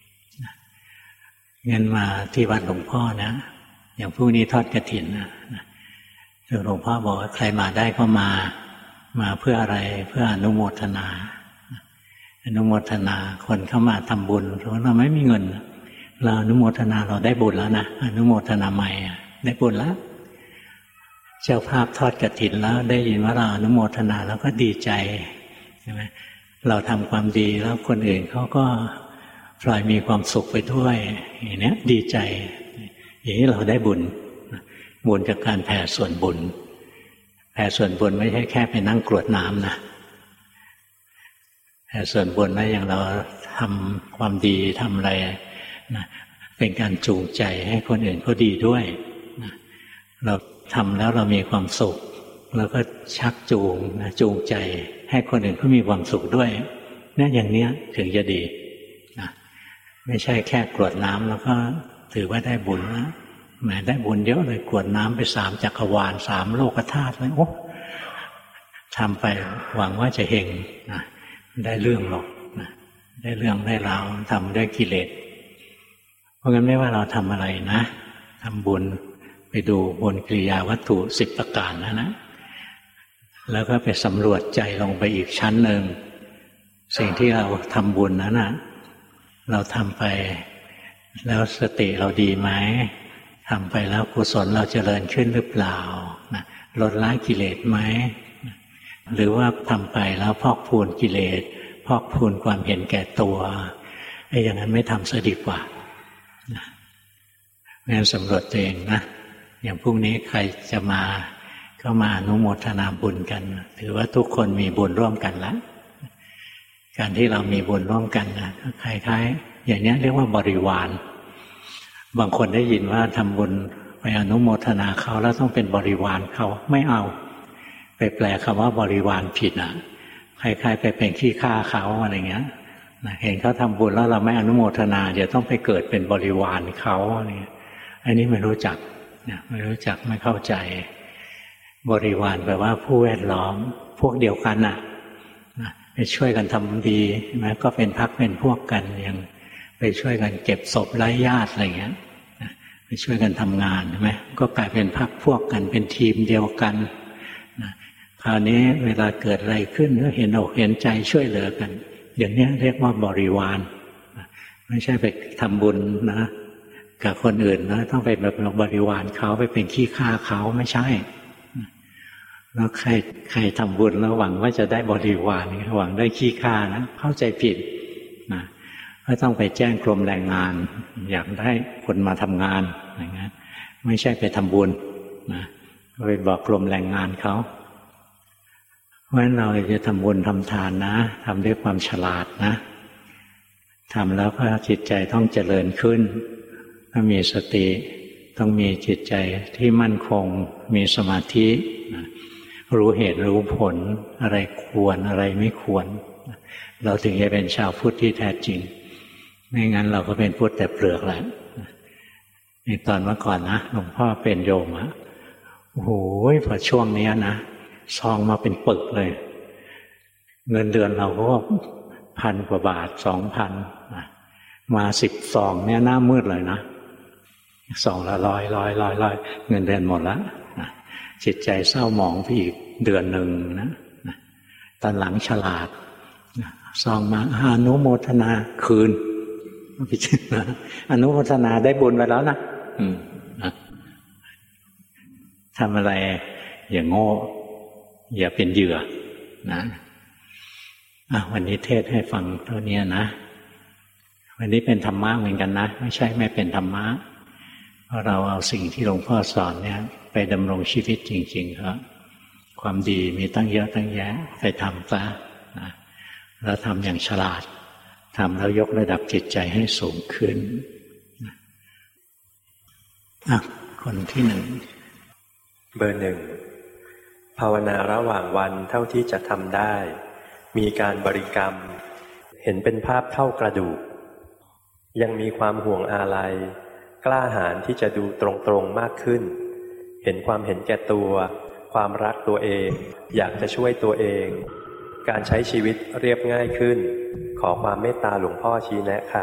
งั้นมาที่วัดหลวงพ่อนะอย่างพรุ่งนี้ทอดกฐินนะหลวงพ่อบอกว่าใครมาได้ก็มามาเพื่ออะไรเพื่ออนุโมทนาอนุโมทนาคนเข้ามาทำบุญเพราะเราไม่มีเงินเราอนุโมทนาเราได้บุญแล้วนะอนุโมทนาใหม่ได้บุญแล้วเจ้าภาพทอดกฐินแล้วได้ยินว่าเราอนุโมทนาแล้วก็ดีใจใช่ไหมเราทำความดีแล้วคนอื่นเขาก็พลอยมีความสุขไปด้วยอย่างนี้ดีใจอย่างนี้เราได้บุญบุญจากการแผ่ส่วนบุญแผ่ส่วนบุญไม่ใช่แค่ไปนั่งกรวดน้ำนะแผ่ส่วนบุญนะอย่างเราทำความดีทำอะไรนะเป็นการจูงใจให้คนอื่นเขาดีด้วยนะเราทำแล้วเรามีความสุขแล้วก็ชักจูงนะจูงใจให้คนอื่นเขามีความสุขด้วยนี่อย่างนี้ถึงจะดีนะไม่ใช่แค่กรวดน้ำแล้วก็ถือว่าได้บุญนะแหมได้บุญเยอะเลยกรวดน้ำไปสามจักรวาลสามโลกธาตุเลยโอ้ทำไปหวังว่าจะเฮงนะได้เรื่องหรอกนะได้เรื่องได้ราวทำด้วยกิเลสเพราะงั้นไม่ว่าเราทำอะไรนะทำบุญไปดูบนกิริยาวัตถุสิบประการนะนะแล้วก็ไปสำรวจใจลงไปอีกชั้นหนึ่งสิ่งที่เราทำบุญนั้นนะเราทำไปแล้วสติเราดีไหมทำไปแล้วกุศลเราเจริญขึ้นหรือเปล่านะลดละกิเลสไหมหรือว่าทำไปแล้วพอกพูนกิเลสพอกพูนความเห็นแก่ตัวไอ้อย่างนั้นไม่ทำซะดีกว่านะงั้นสำรวจตัวเองนะอย่างพรุ่งนี้ใครจะมาก็มาอนุโมทนาบุญกันถือว่าทุกคนมีบุญร่วมกันแล้วการที่เรามีบุญร่วมกันนะคล้ายๆอย่างนี้เรียกว่าบริวารบางคนได้ยินว่าทำบุญไปอนุโมทนาเขาแล้วต้องเป็นบริวารเขาไม่เอาไปแปลคำว่าบริวารผิดอ่ะคล้ายๆไปเป็นขี้ข้าเขาอะไรเงี้ยเห็นเขาทำบุญแล้วเราไม่อนุโมทนาเดี๋ยวต้องไปเกิดเป็นบริวารเขาอะไรเงี้ยอันนี้ไม่รู้จักไม่รู้จักไม่เข้าใจบริวารแปลว่าผู้แวดล้อมพวกเดียวกันน่ะไปช่วยกันทำดีนะก็เป็นพรรคเป็นพวกกันอย่างไปช่วยกันเก็บศพไร้ญาติอะไรเงี้ยไปช่วยกันทำงานใช่ไหมก็กลายเป็นพรรคพวกกันเป็นทีมเดียวกันนะคราวนี้เวลาเกิดอะไรขึ้นก็เห็นอกเห็นใจช่วยเหลือกันอย่างนี้เรียกว่าบริวารไม่ใช่ไปทำบุญนะกับคนอื่นนะต้องไปแบบบริวารเขาไปเป็นขี้ข้าเขาไม่ใช่แล้วใครใครทำบุญแล้วหวังว่าจะได้บริวารหวังได้ขี้ข้านะเข้าใจผิดนะก็ต้องไปแจ้งกรมแรงงานอยากได้คนมาทำงานอย่างนั้นไม่ใช่ไปทำบุญนะไปบอกกรมแรงงานเขาเพราะฉะนั้นเราจะทำบุญทำทานนะทำด้วยความฉลาดนะทำแล้วก็จิตใจต้องเจริญขึ้นต้องมีสติต้องมีจิตใจที่มั่นคงมีสมาธิรู้เหตุรู้ผลอะไรควรอะไรไม่ควรเราถึงจะเป็นชาวพุทธที่แท้จริงไม่งั้นเราก็เป็นพุทธแต่เปลือกแหละในตอนเมื่อก่อนนะหลวงพ่อเป็นโยมอะโอ้โหพอช่วงนี้นะซองมาเป็นปึกเลยเงินเดือนเราก็พันกว่าบาทสองพันมาสิบซองเนี่ยหน้ามืดเลยนะซองละร้อยร้อยร้อยร้อยเงินเดือนหมดแล้วจิตใจเศร้าหมองไปอีกเดือนหนึ่งนะตอนหลังฉลาดซองมาอนุโมทนาคืนพิจารณาอนุโมทนาได้บุญไปแล้วนะอืมนะทำอะไรอย่าโง่อย่าเป็นเหยื่อนะอ่ะวันนี้เทศให้ฟังเท่านี้นะวันนี้เป็นธรรมะเหมือนกันนะไม่ใช่ไม่เป็นธรรมะเพราะเราเอาสิ่งที่หลวงพ่อสอนเนี่ยไปดำรงชีวิตจริงๆครับความดีมีตั้งเยอะตั้งแยะไปทำซะนะเราทำอย่างฉลาดทำแล้วยกระดับจิตใจให้สูงขึ้นอ่ะคนที่หนึ่งเบอร์หนึ่งภาวนาระหว่างวันเท่าที่จะทำได้มีการบริกรรมเห็นเป็นภาพเท่ากระดูกยังมีความห่วงอาลัยกล้าหาญที่จะดูตรงๆมากขึ้นเห็นความเห็นแก่ตัวความรักตัวเองอยากจะช่วยตัวเองการใช้ชีวิตเรียบง่ายขึ้นขอความเมตตาหลวงพ่อชี้แนะค่ะ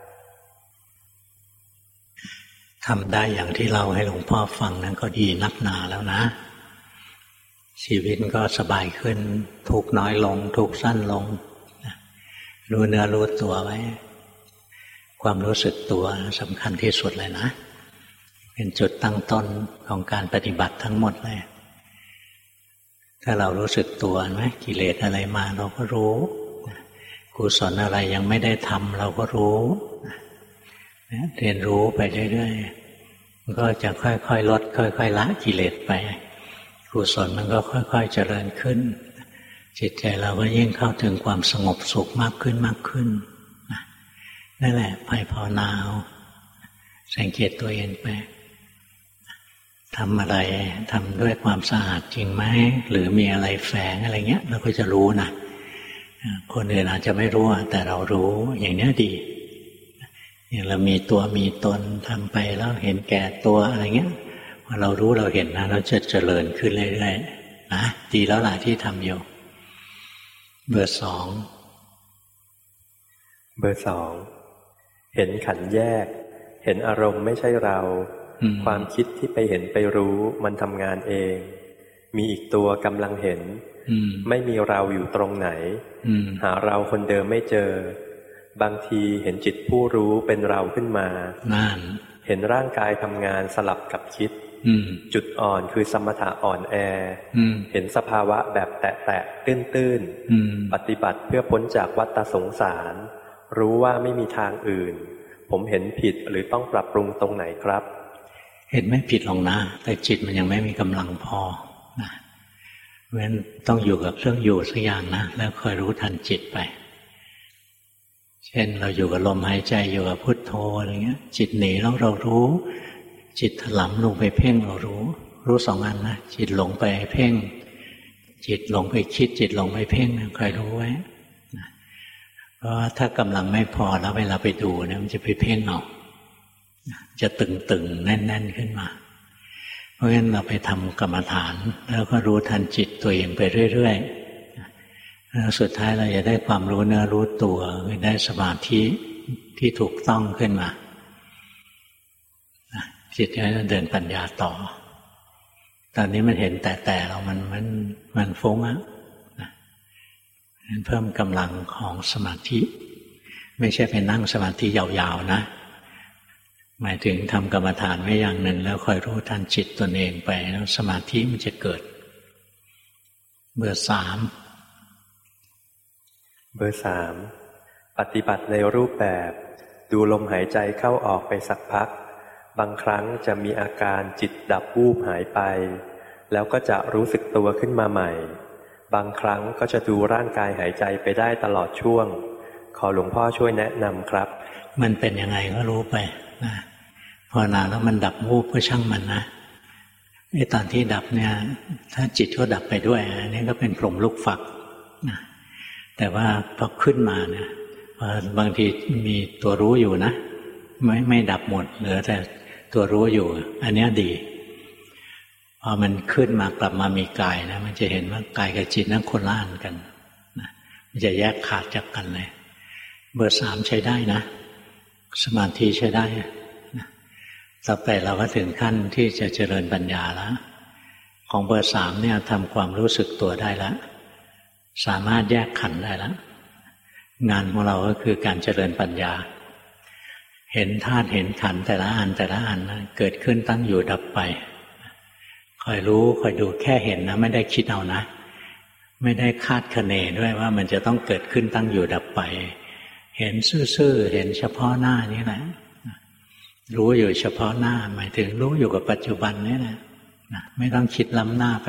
ทำได้อย่างที่เราให้หลวงพ่อฟังนั้นก็ดีนักหนาแล้วนะชีวิตก็สบายขึ้นทุกข์น้อยลงทุกข์สั้นลงรู้เนื้อรู้ตัวไว้ความรู้สึกตัวสำคัญที่สุดเลยนะเป็นจุดตั้งต้นของการปฏิบัติทั้งหมดเลยถ้าเรารู้สึกตัวไหมกิเลสอะไรมาเราก็รู้กุศลอะไรยังไม่ได้ทำเราก็รู้เรียนรู้ไปเรื่อยๆมันก็จะค่อยๆลดค่อยๆละกิเลสไปกุศลมันก็ค่อยๆเจริญขึ้นจิตใจเราก็ยิ่งเข้าถึงความสงบสุขมากขึ้นมากขึ้นนั่นแหละไปภาวนาสังเกตตัวเองไปทำอะไรทำด้วยความสะอาดจริงไหมหรือมีอะไรแฝงอะไรเงี้ยเราก็จะรู้นะคนอื่นอาจจะไม่รู้แต่เรารู้อย่างนี้ดีอย่างเรามีตัวมีตนทำไปแล้วเห็นแก่ตัวอะไรเงี้ยพอเรารู้เราเห็นนะเราจะเจริญขึ้นเรื่อยๆนะดีแล้วล่ะที่ทำอยู่เบอร์สองเบอร์สองเห็นขันธ์แยกเห็นอารมณ์ไม่ใช่เราความคิดที่ไปเห็นไปรู้มันทำงานเองมีอีกตัวกำลังเห็นไม่มีเราอยู่ตรงไหนหาเราคนเดิมไม่เจอบางทีเห็นจิตผู้รู้เป็นเราขึ้นมาเห็นร่างกายทำงานสลับกับคิดจุดอ่อนคือสมถะอ่อนแอเห็นสภาวะแบบแตะๆตื้นๆปฏิบัติเพื่อพ้นจากวัฏสงสารรู้ว่าไม่มีทางอื่นผมเห็นผิดหรือต้องปรับปรุงตรงไหนครับเห็นไม่ผิดหรอกนะแต่จิตมันยังไม่มีกำลังพอนะเพราะฉะนั้นต้องอยู่กับเครื่องอยู่สักอย่างนะแล้วคอยรู้ทันจิตไปเช่นเราอยู่กับลมหายใจอยู่กับพุทโธอะไรเงี้ยจิตหนีแล้วเรารู้จิตถลำลงไปเพ่งเรารู้รู้สองอันนะจิตหลงไปเพ่งจิตหลงไปคิดจิตหลงไปเพ่งคอยรู้ไว้เพราะถ้ากำลังไม่พอแล้วเวลาไปดูเนี่ยมันจะไปเพ่งเอาจะตึงๆแน่นๆขึ้นมาเพราะฉะนั้นเราไปทำกรรมฐานแล้วก็รู้ทันจิตตัวเองไปเรื่อยๆแล้วสุดท้ายเราจะได้ความรู้เนื้อรู้ตัวได้สมาธิที่ถูกต้องขึ้นมาจิตก็จะเดินปัญญาต่อตอนนี้มันเห็นแต่แต่เรามันมันมันฟุ้งอ่ะเพิ่มกำลังของสมาธิไม่ใช่ไปนั่งสมาธิยาวๆนะหมายถึงทำกรรมฐานไว้อย่างหนึ่งแล้วคอยรู้ทันจิตตนเองไปแล้วสมาธิมันจะเกิดเบอร์สามเบอร์สามปฏิบัติในรูปแบบดูลมหายใจเข้าออกไปสักพักบางครั้งจะมีอาการจิตดับวูบหายไปแล้วก็จะรู้สึกตัวขึ้นมาใหม่บางครั้งก็จะดูร่างกายหายใจไปได้ตลอดช่วงขอหลวงพ่อช่วยแนะนำครับมันเป็นยังไงก็รู้ไปนะภาวนาแล้วมันดับวูบก็ช่างมันนะไอ้ตอนที่ดับเนี่ยถ้าจิตก็ดับไปด้วยอันนี้ก็เป็นพรหมลูกฝักนะแต่ว่าพอขึ้นมาเนี่ยบางทีมีตัวรู้อยู่นะไม่ไม่ดับหมดเหลือแต่ตัวรู้อยู่อันนี้ดีพอมันขึ้นมากลับมามีกายนะมันจะเห็นว่ากายกับจิตนั้นคนละอันกันนะมันจะแยกขาดจากกันเลยเบอร์สามใช้ได้นะสมาธิใช้ได้นะต่อไปเราก็ถึงขั้นที่จะเจริญปัญญาแล้วของเบอร์สามเนี่ยทำความรู้สึกตัวได้แล้วสามารถแยกขันธ์ได้แล้วงานของเราก็คือการเจริญปัญญาเห็นธาตุเห็นขันธ์แต่ละอันแต่ละอันนะเกิดขึ้นตั้งอยู่ดับไปคอยรู้คอยดูแค่เห็นนะไม่ได้คิดเอานะไม่ได้คาดคะเนด้วยว่ามันจะต้องเกิดขึ้นตั้งอยู่ดับไปเห็นซื่อๆเห็นเฉพาะหน้านี่แหละรู้อยู่เฉพาะหน้าหมายถึงรู้อยู่กับปัจจุบันนี่แหละไม่ต้องคิดล้ำหน้าไป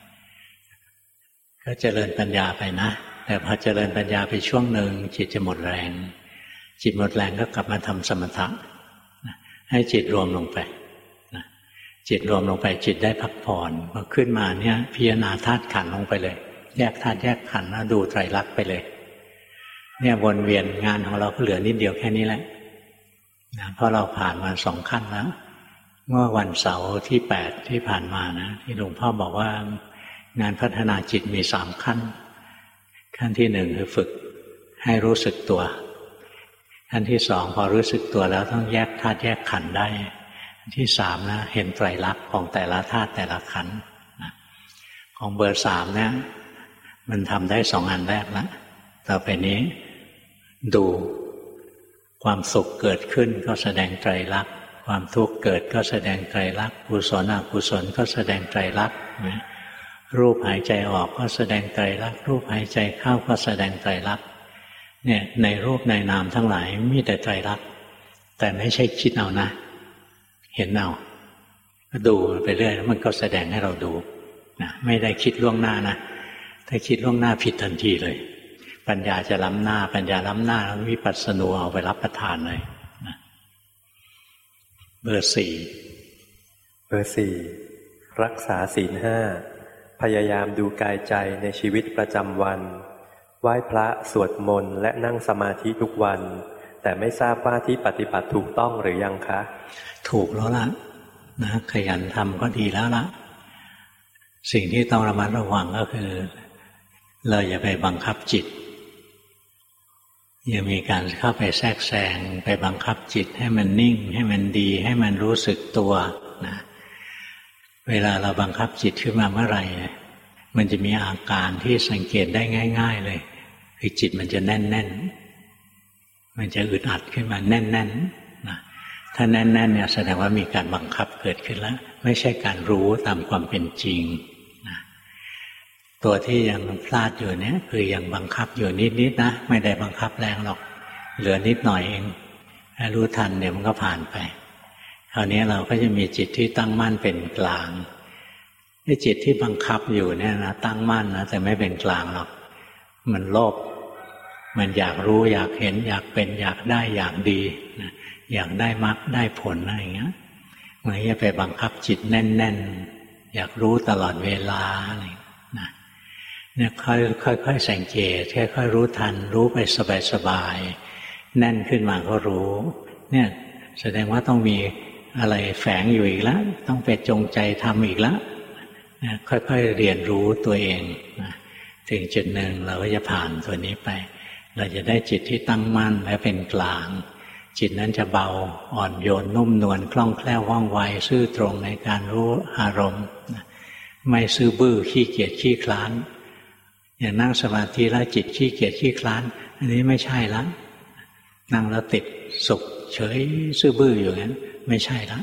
ก็เจริญปัญญาไปนะแต่พอเจริญปัญญาไปช่วงหนึ่งจิตจะหมดแรงจิตหมดแรงก็กลับมาทำสมถะให้จิตรวมลงไปจิตรวมลงไปจิตได้พักผ่อนพอขึ้นมาเนี่ยพิจารณาธาตุขันธ์ลงไปเลยแยกธาตุแยกขันธ์แล้วดูไตรลักษณ์ไปเลยเนี่ยวนเวียนงานของเราก็เหลือนิดเดียวแค่นี้แหละนะเพราะเราผ่านมาสองขั้นแล้วเมื่อวันเสาร์ที่แปดที่ผ่านมานะที่หลวงพ่อบอกว่างานพัฒนาจิตมีสามขั้นขั้นที่หนึ่งคือฝึกให้รู้สึกตัวขั้นที่สองพอรู้สึกตัวแล้วต้องแยกธาตุแยกขันธ์ได้ขั้นที่สามนะเห็นไตรลักษณ์ของแต่ละธาตุแต่ละขันธ์ของเบอร์สามเนี่ยมันทำได้สองอันแรกแล้วต่อไปนี้ดูความสุขเกิดขึ้นก็แสดงไตรลักษณ์ความทุกข์เกิดก็แสดงไตรลักษณ์กุศลอกุศลก็แสดงไตรลักษณ์รูปหายใจออกก็แสดงไตรลักษณ์รูปหายใจเข้าก็แสดงไตรลักษณ์เนี่ยในรูปในนามทั้งหลายมีแต่ไตรลักษณ์แต่ไม่ใช่คิดเอานะเห็นเอาก็ดูไปเรื่อยแล้วมันก็แสดงให้เราดูนะไม่ได้คิดล่วงหน้านะถ้าคิดล่วงหน้าผิดทันทีเลยปัญญาจะล้ำหน้าปัญญาล้ำหน้าแล้ววิปัสสนูเอาไปรับประทานเลยนะเบอร์สี่เบอร์สี่รักษาศีลห้าพยายามดูกายใจในชีวิตประจำวันไหว้พระสวดมนต์และนั่งสมาธิทุกวันแต่ไม่ทราบว่าที่ปฏิบัติถูกต้องหรือยังคะถูกแล้วล่ะนะขยันทำก็ดีแล้วล่ะสิ่งที่ต้องระมัดระวังก็คือเราอย่าไปบังคับจิตอย่ามีการเข้าไปแทรกแซงไปบังคับจิตให้มันนิ่งให้มันดีให้มันรู้สึกตัวนะเวลาเราบังคับจิตขึ้นมาเมื่อไหร่มันจะมีอาการที่สังเกตได้ง่ายๆเลยคือจิตมันจะแน่นๆมันจะอึดอัดขึ้นมาแน่นๆนะถ้าแน่นๆเนี่ยแสดงว่ามีการบังคับเกิดขึ้นแล้วไม่ใช่การรู้ตามความเป็นจริงนะตัวที่ยังพลาดอยู่เนี่ยคือยังบังคับอยู่นิดๆนะไม่ได้บังคับแรงหรอกเหลือนิดหน่อยเองถ้ารู้ทันเดี๋ยวมันก็ผ่านไปคราวนี้เราก็จะมีจิตที่ตั้งมั่นเป็นกลางไอ้จิตที่บังคับอยู่เนี่ยนะตั้งมั่นนะแต่ไม่เป็นกลางหรอกมันโลภมันอยากรู้อยากเห็นอยากเป็นอยากได้อยากดีนะอยากได้มรรคได้ผลอะไรอย่างเงี้ยมันจะไปบังคับจิตแน่นๆอยากรู้ตลอดเวลาอะไรนะเนี่ยค่อยค่อยๆสังเกตค่อยๆรู้ทันรู้ไปสบายๆแน่นขึ้นมาก็รู้เนี่ยแสดงว่าต้องมีอะไรแฝงอยู่อีกแล้วต้องไปจงใจทำอีกแล้วค่อยๆเรียนรู้ตัวเองนะถึงจุดหนึ่งเราก็จะผ่านตัวนี้ไปเราจะได้จิตที่ตั้งมั่นและเป็นกลางจิตนั้นจะเบาอ่อนโยนนุ่มนวลคล่องแคล่วว่องไวซื่อตรงในการรู้อารมณ์ไม่ซื่อบื้อขี้เกียจขี้คลานอย่างนั่งสมาธิแล้วจิตขี้เกียจขี้คลานอันนี้ไม่ใช่ละนั่งแล้วติดสุขเฉยซื่อบื้ออยู่งั้นไม่ใช่ละ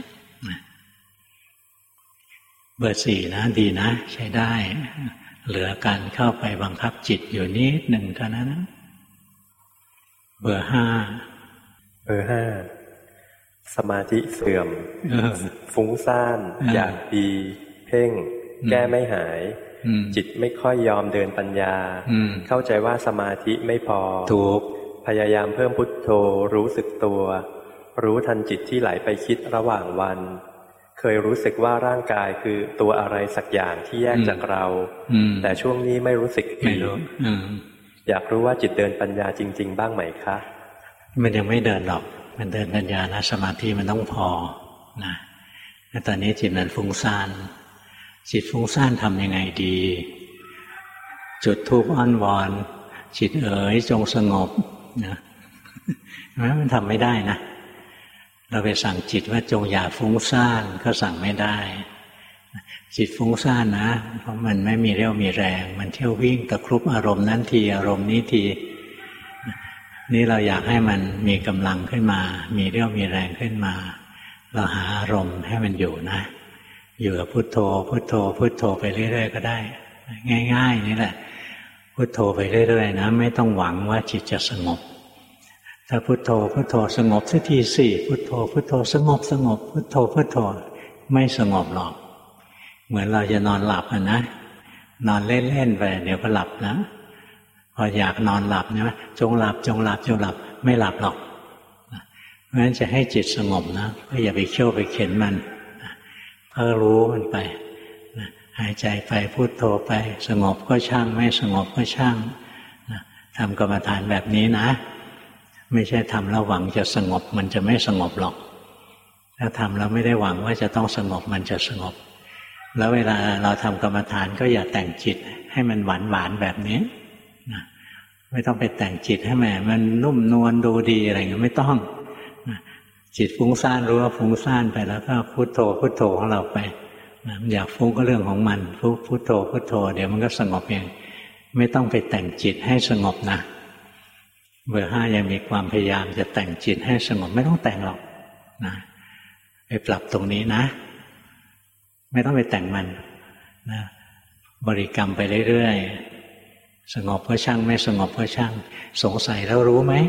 เบอร์สี่นะดีนะใช้ได้เหลือการเข้าไปบังคับจิตอยู่นิดหนึ่งเท่านั้นนะเบอร์ห้าเบอร์ห้าสมาธิเสื่อมฟุ้งซ่านอยากดีเพ่งแก้ไม่หายจิตไม่ค่อยยอมเดินปัญญาเข้าใจว่าสมาธิไม่พอถูกพยายามเพิ่มพุทโธรู้สึกตัวรู้ทันจิตที่ไหลไปคิดระหว่างวันเคยรู้สึกว่าร่างกายคือตัวอะไรสักอย่างที่แยกจากเราแต่ช่วงนี้ไม่รู้สึกไม่รู้อยากรู้ว่าจิตเดินปัญญาจริงๆบ้างไหมคะมันยังไม่เดินหรอกมันเดินปัญญานะสมาธิมันต้องพอนะตอนนี้จิตมันฟุ้งซ่านจิตฟุ้งซ่านทำยังไงดีจุดธูปอ้อนวอนจิตเอ๋ยจงสงบนะมันทำไม่ได้นะเราไปสั่งจิตว่าจงอย่าฟุ้งซ่านก็สั่งไม่ได้จิตฟุ้งซ่านนะเพราะมันไม่มีเรี่ยวมีแรงมันเที่ยววิ่งตะครุบอารมณ์นั้นทีอารมณ์นี้ทีนี่เราอยากให้มันมีกำลังขึ้นมามีเรี่ยวมีแรงขึ้นมาเราหาอารมณ์ให้มันอยู่นะอยู่กับพุทโธพุทโธพุทโธไปเรื่อยๆก็ได้ง่ายๆนี่แหละพุทโธไปเรื่อยๆนะไม่ต้องหวังว่าจิตจะสงบถ้าพุทโธพุทโธสงบสักทีสิพุทโธพุทโธสงบสงบพุทโธพุทโธไม่สงบหรอกเหมือนเราจะนอนหลับอ่ะนะนอนเล่นๆไปเดี๋ยวก็หลับนะพออยากนอนหลับเนี่ยจงหลับจงหลับจงหลับไม่หลับหรอกเพราะฉะนั้นจะให้จิตสงบนะก็อย่าไปเคี่ยวไปเข็นมันก็รู้มันไปหายใจไปพุทโธไปสงบก็ช่างไม่สงบก็ช่างทำกรรมฐานแบบนี้นะไม่ใช่ทำแล้วหวังจะสงบมันจะไม่สงบหรอกถ้าทำแล้วไม่ได้หวังว่าจะต้องสงบมันจะสงบแล้วเวลาเราทำกรรมฐานก็อย่าแต่งจิตให้มันหวานหวานแบบนี้นะไม่ต้องไปแต่งจิตให้แหมมันนุ่มนวลดูดีอะไรอย่างเงี้ยไม่ต้องนะจิตฟุ้งซ่านรู้ว่าฟุ้งซ่านไปแล้วก็พุทโธพุทโธของเราไปนะอยากฟุ้งก็เรื่องของมันพุทโธพุทโธเดี๋ยวมันก็สงบเองไม่ต้องไปแต่งจิตให้สงบนะเบอร์ห้ายังมีความพยายามจะแต่งจิตให้สงบไม่ต้องแต่งหรอกนะไปปรับตรงนี้นะไม่ต้องไปแต่งมันนะบริกรรมไปเรื่อยๆสงบก็ช่างไม่สงบก็ช่างสงสัยแล้วรู้ไหม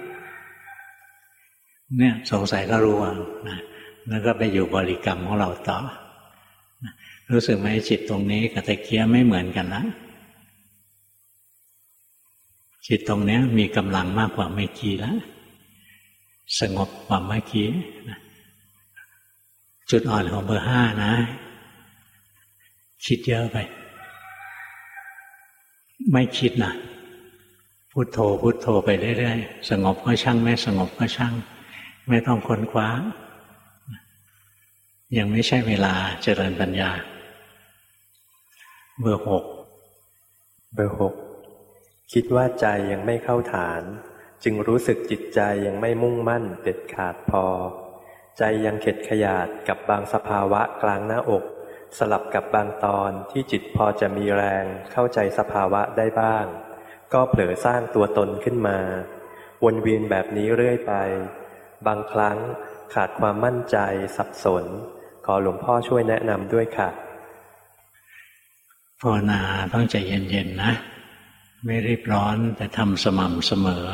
เนี่ยสงสัยก็รู้อ่ะนะแล้วก็ไปอยู่บริกรรมของเราต่อนะรู้สึกไหมจิตตรงนี้กับตะเกียบไม่เหมือนกันละจิตตรงนี้มีกำลังมากกว่าเมื่อกี้แล้วสงบกว่าเมื่อกี้นะจุดอ่อนของเบอร์ห้านะคิดเยอะไปไม่คิดนะพุทโธพุทโธไปเรื่อยๆสงบก็ช่างไม่สงบก็ช่างไม่ต้องค้นคว้ายังไม่ใช่เวลาเจริญปัญญาเบอร์หกเบอร์หกคิดว่าใจยังไม่เข้าฐานจึงรู้สึกจิตใจยังไม่มุ่งมั่นเด็ดขาดพอใจยังเข็ดขยาดกับบางสภาวะกลางหน้าอกสลับกับบางตอนที่จิตพอจะมีแรงเข้าใจสภาวะได้บ้างก็เผลอสร้างตัวตนขึ้นมาวนเวียนแบบนี้เรื่อยไปบางครั้งขาดความมั่นใจสับสนขอหลวงพ่อช่วยแนะนำด้วยค่ะภาวนาต้องใจเย็นๆนะไม่รีบร้อนแต่ทำสม่ำเสมอ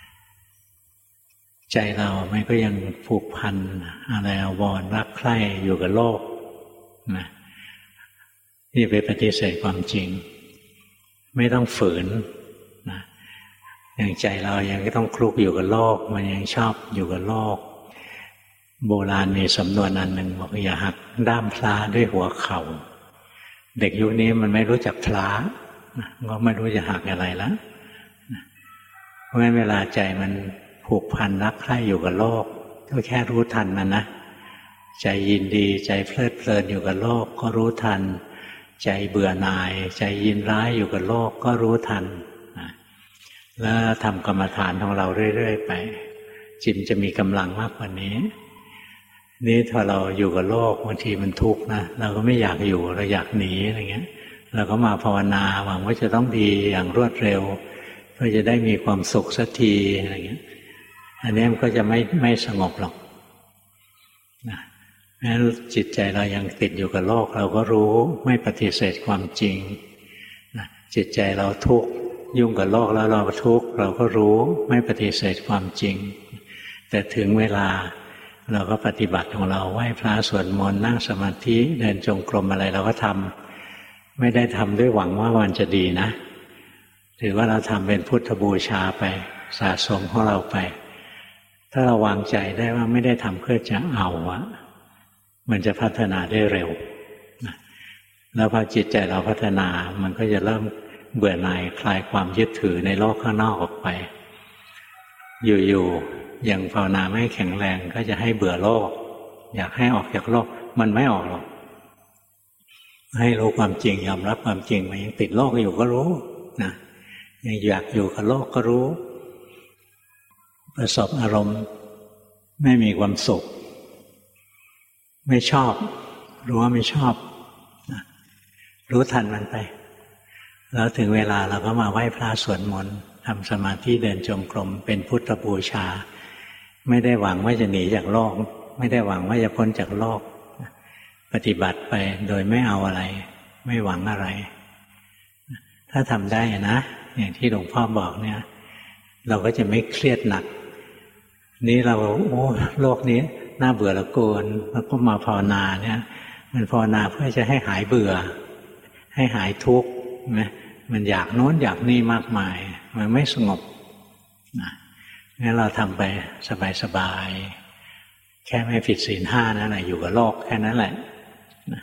ใจเราไม่ก็ยังผูกพันอะไรอาวรณ์รักใคร่อยู่กับโลกนะนี่ไปปฏิเสธความจริงไม่ต้องฝืนนะอย่างใจเรายังก็ต้องคลุกอยู่กับโลกมันยังชอบอยู่กับโลกโบราณมีสำนวนอันหนึ่งบอกอย่าหักด้ามพลาด้วยหัวเข่าเด็กยุคนี้มันไม่รู้จักพลาก็ไม่รู้จะหักอะไรแล้วเพราะงั้นเวลาใจมันผูกพันรักใคร่อยู่กับโลกก็แค่รู้ทันมันนะใจยินดีใจเพลิดเพลินอยู่กับโลกก็รู้ทันใจเบื่อหน่ายใจยินร้ายอยู่กับโลกก็รู้ทันแล้วทำกรรมฐานของเราเรื่อยๆไปจิตจะมีกำลังมากกว่านี้นี่ถ้าเราอยู่กับโลกบางทีมันทุกข์นะเราก็ไม่อยากอยู่เราอยากหนีอะไรเงี้ยเราก็มาภาวนาหวังว่าจะต้องดีอย่างรวดเร็วเพื่อจะได้มีความสุขสักทีอะไรเงี้ยอันนี้มันก็จะไม่ไม่สงบหรอกนะแม้จิตใจเรายังติดอยู่กับโลกเราก็รู้ไม่ปฏิเสธความจริงนะจิตใจเราทุกข์ยุ่งกับโลกแล้วเราทุกข์เราก็รู้ไม่ปฏิเสธความจริงแต่ถึงเวลาเราก็ปฏิบัติของเราไหว้พระสวดมนต์นั่งสมาธิเดินจงกรมอะไรเราก็ทำไม่ได้ทำด้วยหวังว่ามันจะดีนะถือว่าเราทำเป็นพุทธบูชาไปสะสมของเราไปถ้าเราวางใจได้ว่าไม่ได้ทำเพื่อจะเอาอะมันจะพัฒนาได้เร็วแล้วพอจิตใจเราพัฒนามันก็จะเริ่มเบื่อหน่ายคลายความยึดถือในโลกข้างนอกออกไปอยู่ๆอย่างภาวนาไม่แข็งแรงก็จะให้เบื่อโลกอยากให้ออกจากโลกมันไม่ออกหรอกให้รู้ความจริงยอมรับความจริงมันยังติดโลกอยู่ก็รู้นะยังอยากอยู่กับโลกก็รู้ประสบอารมณ์ไม่มีความสุขไม่ชอบรู้ว่าไม่ชอบนะรู้ทันมันไปแล้วถึงเวลาเราก็มาไหว้พระสวดมนต์ทำสมาธิเดินจงกรมเป็นพุทธบูชาไม่ได้หวังว่าจะหนีจากโลกไม่ได้หวังว่าจะพ้นจากโลกปฏิบัติไปโดยไม่เอาอะไรไม่หวังอะไรถ้าทำได้นะอย่างที่หลวงพ่อบอกเนี่ยเราก็จะไม่เครียดหนักนี้เราโอ้โลกนี้น่าเบื่อเหลือเกินแล้วก็มาภาวนาเนี่ยมันภาวนาเพื่อจะให้หายเบื่อให้หายทุกข์นะมันอยากโน้นอยากนี่มากมายมันไม่สงบนะงั้นเราทำไปสบายๆแค่ไม่ผิดศีลห้านั่นแหละอยู่กับโลกแค่นั้นแหละนะ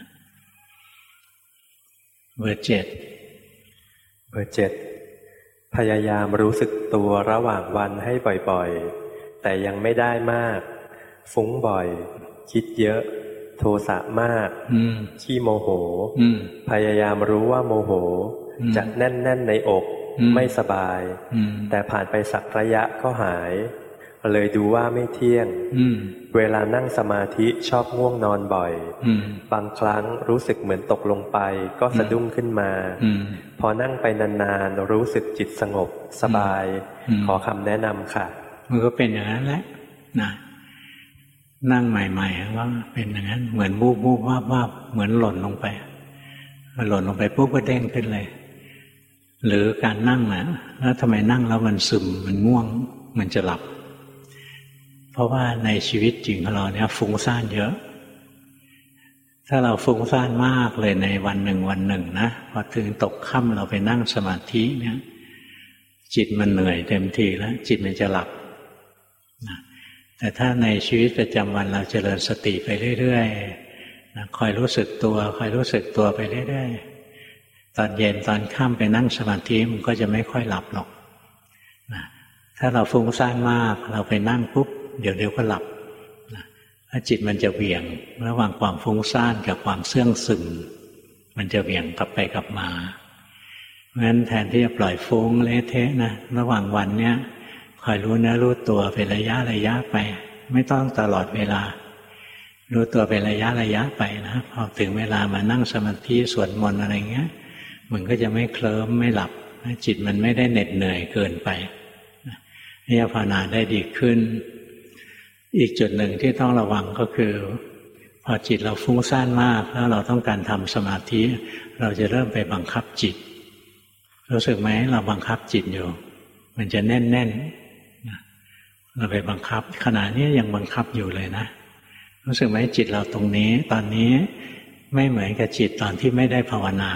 เบอร์เจ็ดเบอร์เจ็ดพยายามรู้สึกตัวระหว่างวันให้บ่อยๆแต่ยังไม่ได้มากฟุ้งบ่อยคิดเยอะโทสะมากขี้โมโหพยายามรู้ว่าโมโหจะแน่นๆในอกไม่สบายแต่ผ่านไปสักระยะก็หายเลยดูว่าไม่เที่ยงเวลานั่งสมาธิชอบง่วงนอนบ่อยบางครั้งรู้สึกเหมือนตกลงไปก็สะดุ้งขึ้นมาพอนั่งไปนานๆรู้สึกจิตสงบสบายขอคำแนะนำค่ะมันก็เป็นอย่างนั้นแหละนะนั่งใหม่ๆว่าเป็นอย่างนั้นเหมือนบูบบูบว่าว่าเหมือนหล่นลงไปหล่นลงไปปุ๊บก็เด้งขึ้นเลยหรือการนั่งนะแล้วทำไมนั่งแล้วมันซึมมันง่วงมันจะหลับเพราะว่าในชีวิตจริงของเราเนี่ยฟุ้งซ่านเยอะถ้าเราฟุ้งซ่านมากเลยในวันหนึ่งวันหนึ่งนะพอถึงตกค่ำเราไปนั่งสมาธิเนี่ยจิตมันเหนื่อยเต็มทีแล้วจิตมันจะหลับนะแต่ถ้าในชีวิตประจำวันเราเจริญสติไปเรื่อยๆนะคอยรู้สึกตัวคอยรู้สึกตัวไปเรื่อยๆตอนเย็นตอนค่ำไปนั่งสมาธิมันก็จะไม่ค่อยหลับหรอกนะถ้าเราฟุ้งซ่านมากเราไปนั่งปุ๊บเดี๋ยวเดี๋ยวก็หลับนะถ้าจิตมันจะเหวี่ยงระหว่างความฟุ้งซ่านกับความเสื่องซึมมันจะเหวี่ยงกลับไปกลับมาเพราะฉะนั้นแทนที่จะปล่อยฟุ้งเละเทะนะระหว่างวันเนี้ยคอยรู้เนื้อรู้ตัวเป็นระยะระยะไปไม่ต้องตลอดเวลารู้ตัวเป็นระยะระยะไปนะพอถึงเวลามานั่งสมาธิสวดมนต์อะไรเงี้ยมันก็จะไม่เคลิ้มไม่หลับจิตมันไม่ได้เหน็ดเหนื่อยเกินไปนี่ภาวนาได้ดีขึ้นอีกจุดหนึ่งที่ต้องระวังก็คือพอจิตเราฟุ้งซ่านมากแล้วเราต้องการทำสมาธิเราจะเริ่มไปบังคับจิตรู้สึกไหมเราบังคับจิตอยู่มันจะแน่นแน่นเราไปบังคับขณะนี้ยังบังคับอยู่เลยนะรู้สึกไหมจิตเราตรงนี้ตอนนี้ไม่เหมือนกับจิตตอนที่ไม่ได้ภาวนา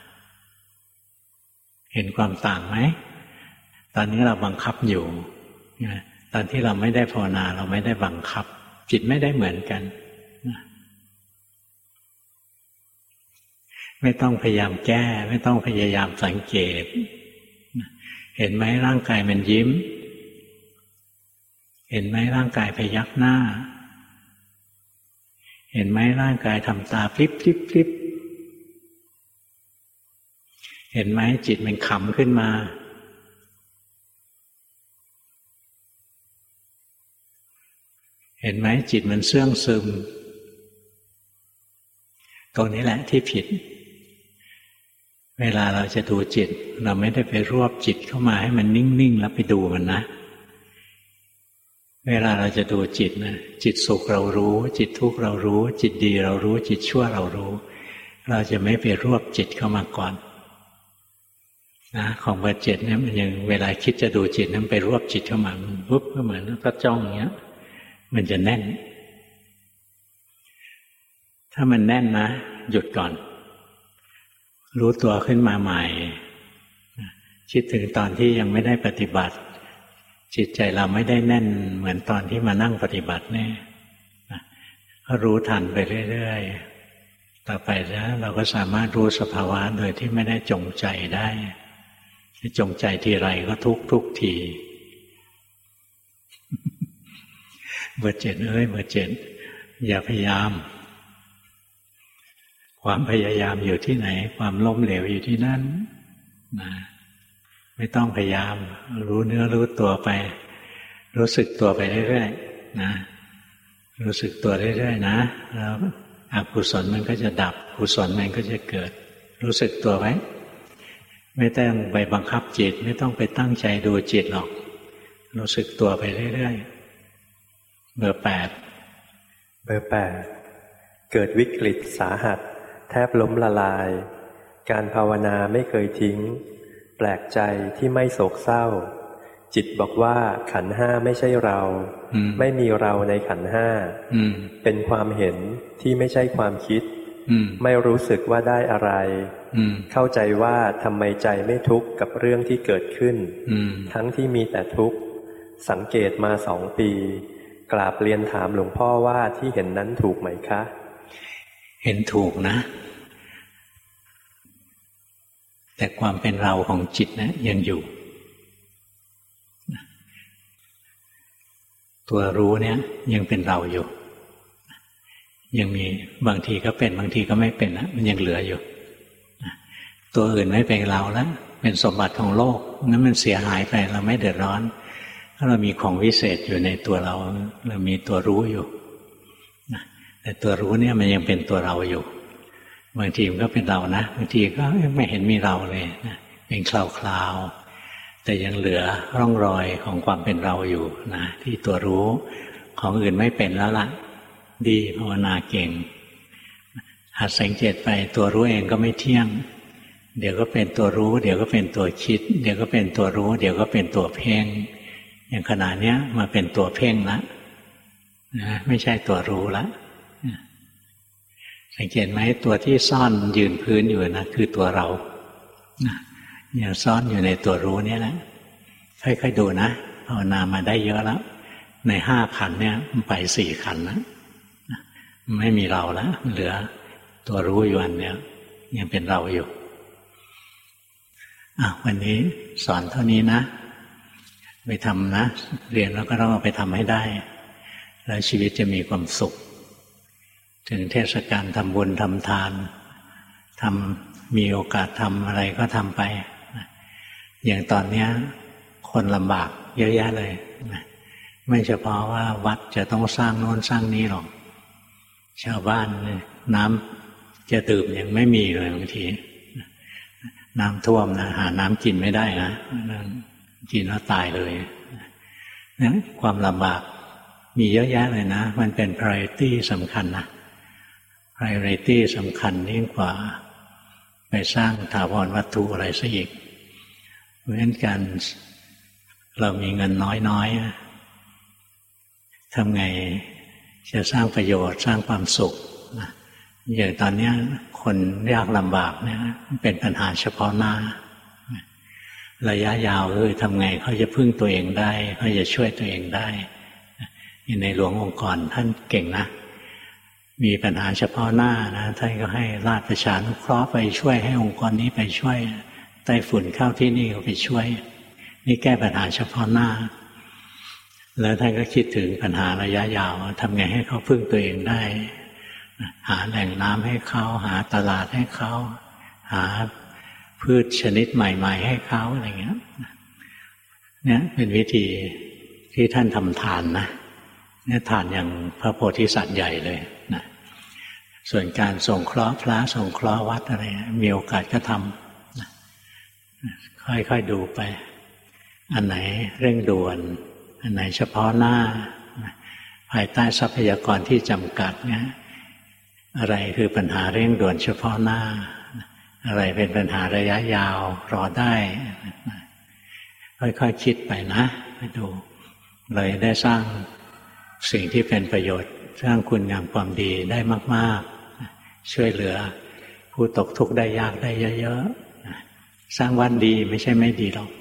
เห็นความต่างไหมตอนนี้เราบังคับอยู่ตอนที่เราไม่ได้ภาวนาเราไม่ได้บังคับจิตไม่ได้เหมือนกันไม่ต้องพยายามแก้ไม่ต้องพยายามสังเกตเห็นไหมร่างกายมันยิ้มเห็นไหมร่างกายพยักหน้าเห็นไหมร่างกายทำตาพลิบพลิบพลิบเห็นไหมจิตมันขำขึ้นมาเห็นไหมจิตมันเสื่องซึมตรงนี้แหละที่ผิดเวลาเราจะดูจิตเราไม่ได้ไปรวบจิตเข้ามาให้มันนิ่งๆแล้วไปดูมันนะเวลาเราจะดูจิตนะจิตสุขเรารู้จิตทุกข์เรารู้จิตดีเรารู้จิตชั่วเรารู้เราจะไม่ไปรวบจิตเข้ามาก่อนนะของเบอร์เจ็ดเนี่ยมันยังเวลาคิดจะดูจิตนั้นไปรวบจิตเข้ามาปุ๊บก็เหมือนก็จ้องอย่างเงี้ยมันจะแน่นถ้ามันแน่นนะหยุดก่อนรู้ตัวขึ้นมาใหม่คิดถึงตอนที่ยังไม่ได้ปฏิบัติจิตใจเราไม่ได้แน่นเหมือนตอนที่มานั่งปฏิบัติเนี่ยก็รู้ทันไปเรื่อยๆต่อไปแล้วเราก็สามารถรู้สภาวะโดยที่ไม่ได้จงใจได้จงใจทีไรก็ทุกทุกทีเบอร์เจ็ดเอ้ยเบอร์เจ็ดอย่าพยายามความพยายามอยู่ที่ไหนความล้มเหลวอยู่ที่นั่นนะไม่ต้องพยายามรู้เนื้อรู้ตัวไปรู้สึกตัวไปเรื่อยๆนะรู้สึกตัวเรื่อยๆนะแล้วอกุศลมันก็จะดับกุศลมันก็จะเกิดรู้สึกตัวไว้ไม่ต้องไปบังคับจิตไม่ต้องไปตั้งใจดูจิตหรอกรู้สึกตัวไปเรื่อยๆเบอร์แปดเบอร์แปดเกิดวิกฤตสาหัสแทบล้มละลายการภาวนาไม่เคยทิ้งแปลกใจที่ไม่โศกเศร้าจิตบอกว่าขันธ์ห้าไม่ใช่เราไม่มีเราในขันธ์ห้าเป็นความเห็นที่ไม่ใช่ความคิดไม่รู้สึกว่าได้อะไรเข้าใจว่าทำไมใจไม่ทุกข์กับเรื่องที่เกิดขึ้นทั้งที่มีแต่ทุกข์สังเกตมาสองปีกราบเรียนถามหลวงพ่อว่าที่เห็นนั้นถูกไหมคะเห็นถูกนะแต่ความเป็นเราของจิตนะยังอยู่ตัวรู้เนี่ยยังเป็นเราอยู่ยังมีบางทีก็เป็นบางทีก็ไม่เป็นนะมันยังเหลืออยู่ตัวอื่นไม่เป็นเราแล้วเป็นสมบัติของโลกนั้นมันเสียหายไปเราไม่เดือดร้อนถ้าเรามีของวิเศษอยู่ในตัวเราเรามีตัวรู้อยู่แต่ตัวรู้เนี่ยมันยังเป็นตัวเราอยู่บางทีมันก็เป็นเรานะบางทีก็ไม่เห็นมีเราเลยนะเป็นคลาวๆแต่ยังเหลือร่องรอยของความเป็นเราอยู่นะที่ตัวรู้ของอื่นไม่เป็นแล้วล่ะดีภาวนาเก่งหัดสังเกตไปตัวรู้เองก็ไม่เที่ยงเดี๋ยวก็เป็นตัวรู้เดี๋ยวก็เป็นตัวคิดเดี๋ยวก็เป็นตัวรู้เดี๋ยวก็เป็นตัวเพ่งอย่างขณะเนี้ยมาเป็นตัวเพ่งละนะไม่ใช่ตัวรู้ละสังเกตไหมตัวที่ซ่อนยืนพื้นอยู่นะคือตัวเราเนี่ยซ่อนอยู่ในตัวรู้นี่แหละค่อยๆดูนะภาวนามาได้เยอะแล้วในห้าขันธ์เนี่ยมันไปสี่ขันธ์แล้วไม่มีเราแล้วเหลือตัวรู้อยู่อันเนี้ยยังเป็นเราอยู่อ่ะวันนี้สอนเท่านี้นะไปทำนะเรียนแล้วก็ต้องเอาไปทำให้ได้แล้วชีวิตจะมีความสุขถึงเทศกาลทำบุญทำทานทำมีโอกาสทำอะไรก็ทำไปอย่างตอนนี้คนลำบากเยอะแยะเลยไม่เฉพาะว่าวัดจะต้องสร้างโน้นสร้างนี้หรอกชาวบ้านน้ำจะดื่มยังไม่มีเลยบางทีน้ำท่วมนะหาน้ำกินไม่ได้นะกินแล้วตายเลยนะความลำบากมีเยอะแยะเลยนะมันเป็น priority สำคัญนะ priority สำคัญยิ่งกว่าไปสร้างถาวรวัตถุอะไรซะอีกเพราะฉะนั้นการเรามีเงินน้อยๆทำไงจะสร้างประโยชน์สร้างความสุขนะอย่างตอนนี้คนยากลำบากเนี่ยเป็นปัญหาเฉพาะหน้าระยะยาวคือทำไงเขาจะพึ่งตัวเองได้เขาจะช่วยตัวเองได้ในหลวงองค์กรท่านเก่งนะมีปัญหาเฉพาะหน้านะท่านก็ให้ราชประชานุเคราะห์ไปช่วยให้องค์กรนี้ไปช่วยไต้ฝุ่นเข้าที่นี่ก็ไปช่วยนี่แก้ปัญหาเฉพาะหน้าแล้วท่านก็คิดถึงปัญหาระยะยาวทำไงให้เขาพึ่งตัวเองได้หาแหล่งน้ำให้เขาหาตลาดให้เขาหาพืชชนิดใหม่ๆให้เขาอะไรเงี้ยเนี่ยเป็นวิธีที่ท่านทำทานนะเนี่ยทานอย่างพระโพธิสัตว์ใหญ่เลยนะส่วนการส่งเคราะห์พระส่งเคราะห์วัดอะไรมีโอกาสก็ทำนะค่อยๆดูไปอันไหนเร่งด่วนอันไหนเฉพาะหน้าภายใต้ทรัพยากรที่จำกัดเนี่ยอะไรคือปัญหาเร่งด่วนเฉพาะหน้าอะไรเป็นปัญหาระยะยาวรอได้ค่อยๆ ค, คิดไปนะไปดูเลยได้สร้างสิ่งที่เป็นประโยชน์สร้างคุณงามความดีได้มากๆช่วยเหลือผู้ตกทุกข์ได้ยากได้เยอะๆสร้างวัดดีไม่ใช่ไม่ดีหรอก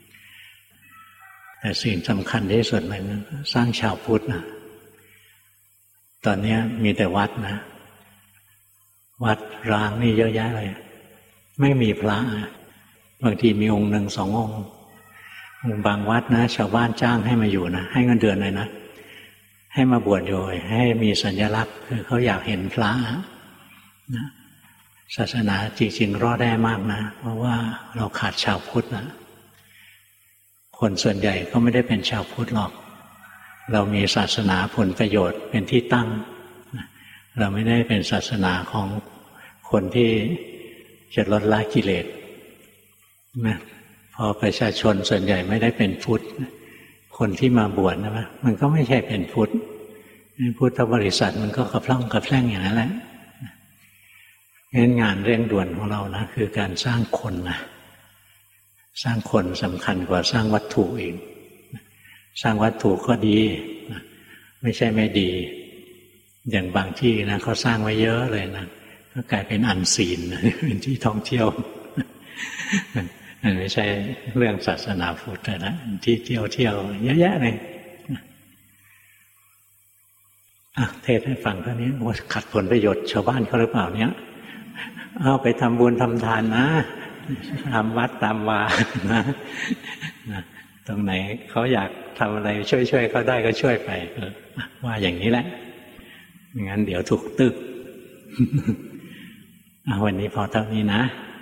แต่สิ่งสำคัญที่สุดมันสร้างชาวพุทธนะตอนนี้มีแต่วัดนะวัดร้างนี่เยอะแยะเลยไม่มีพระบางทีมีองค์หนึ่งสององค์บางวัดนะชาวบ้านจ้างให้มาอยู่นะให้เงินเดือนเลยนะให้มาบวชอยู่ให้มีสัญลักษณ์คือเขาอยากเห็นพระนะศาสนาจริงๆรอดได้มากนะเพราะว่าเราขาดชาวพุทธนะคนส่วนใหญ่ก็ไม่ได้เป็นชาวพุทธหรอกเรามีศาสนาผลประโยชน์เป็นที่ตั้งเราไม่ได้เป็นศาสนาของคนที่จะลดละกิเลสนะพอประชาชนส่วนใหญ่ไม่ได้เป็นพุทธคนที่มาบวชนะมันก็ไม่ใช่เป็นพุทธพุทธบริษัทมันก็กระพร่องกระแพร่งอย่างนั้นแหละงั้นงานเร่งด่วนของเรานะคือการสร้างคนนะสร้างคนสำคัญกว่าสร้างวัตถุเองสร้างวัตถุก็ดีไม่ใช่ไม่ดีอย่างบางที่นะเขาสร้างไว้เยอะเลยนะก็กลายเป็นอันซีนเป็นที่ท่องเที่ยวมันไม่ใช่เรื่องศาสนาพุทธนะที่เที่ยวเที่ยวเยอะแยะเลยเทศให้ฟังเท่านี้ว่าขัดผลประโยชน์ชาวบ้านเขาหรือเปล่าเนี้ยเอาไปทำบุญทำทานนะทำวัดตามวานะตรงไหนเขาอยากทำอะไรช่วยๆเขาได้ก็ช่วยไปว่าอย่างนี้แหละงั้นเดี๋ยวถูกตึกวันนี้พอเท่านี้นะ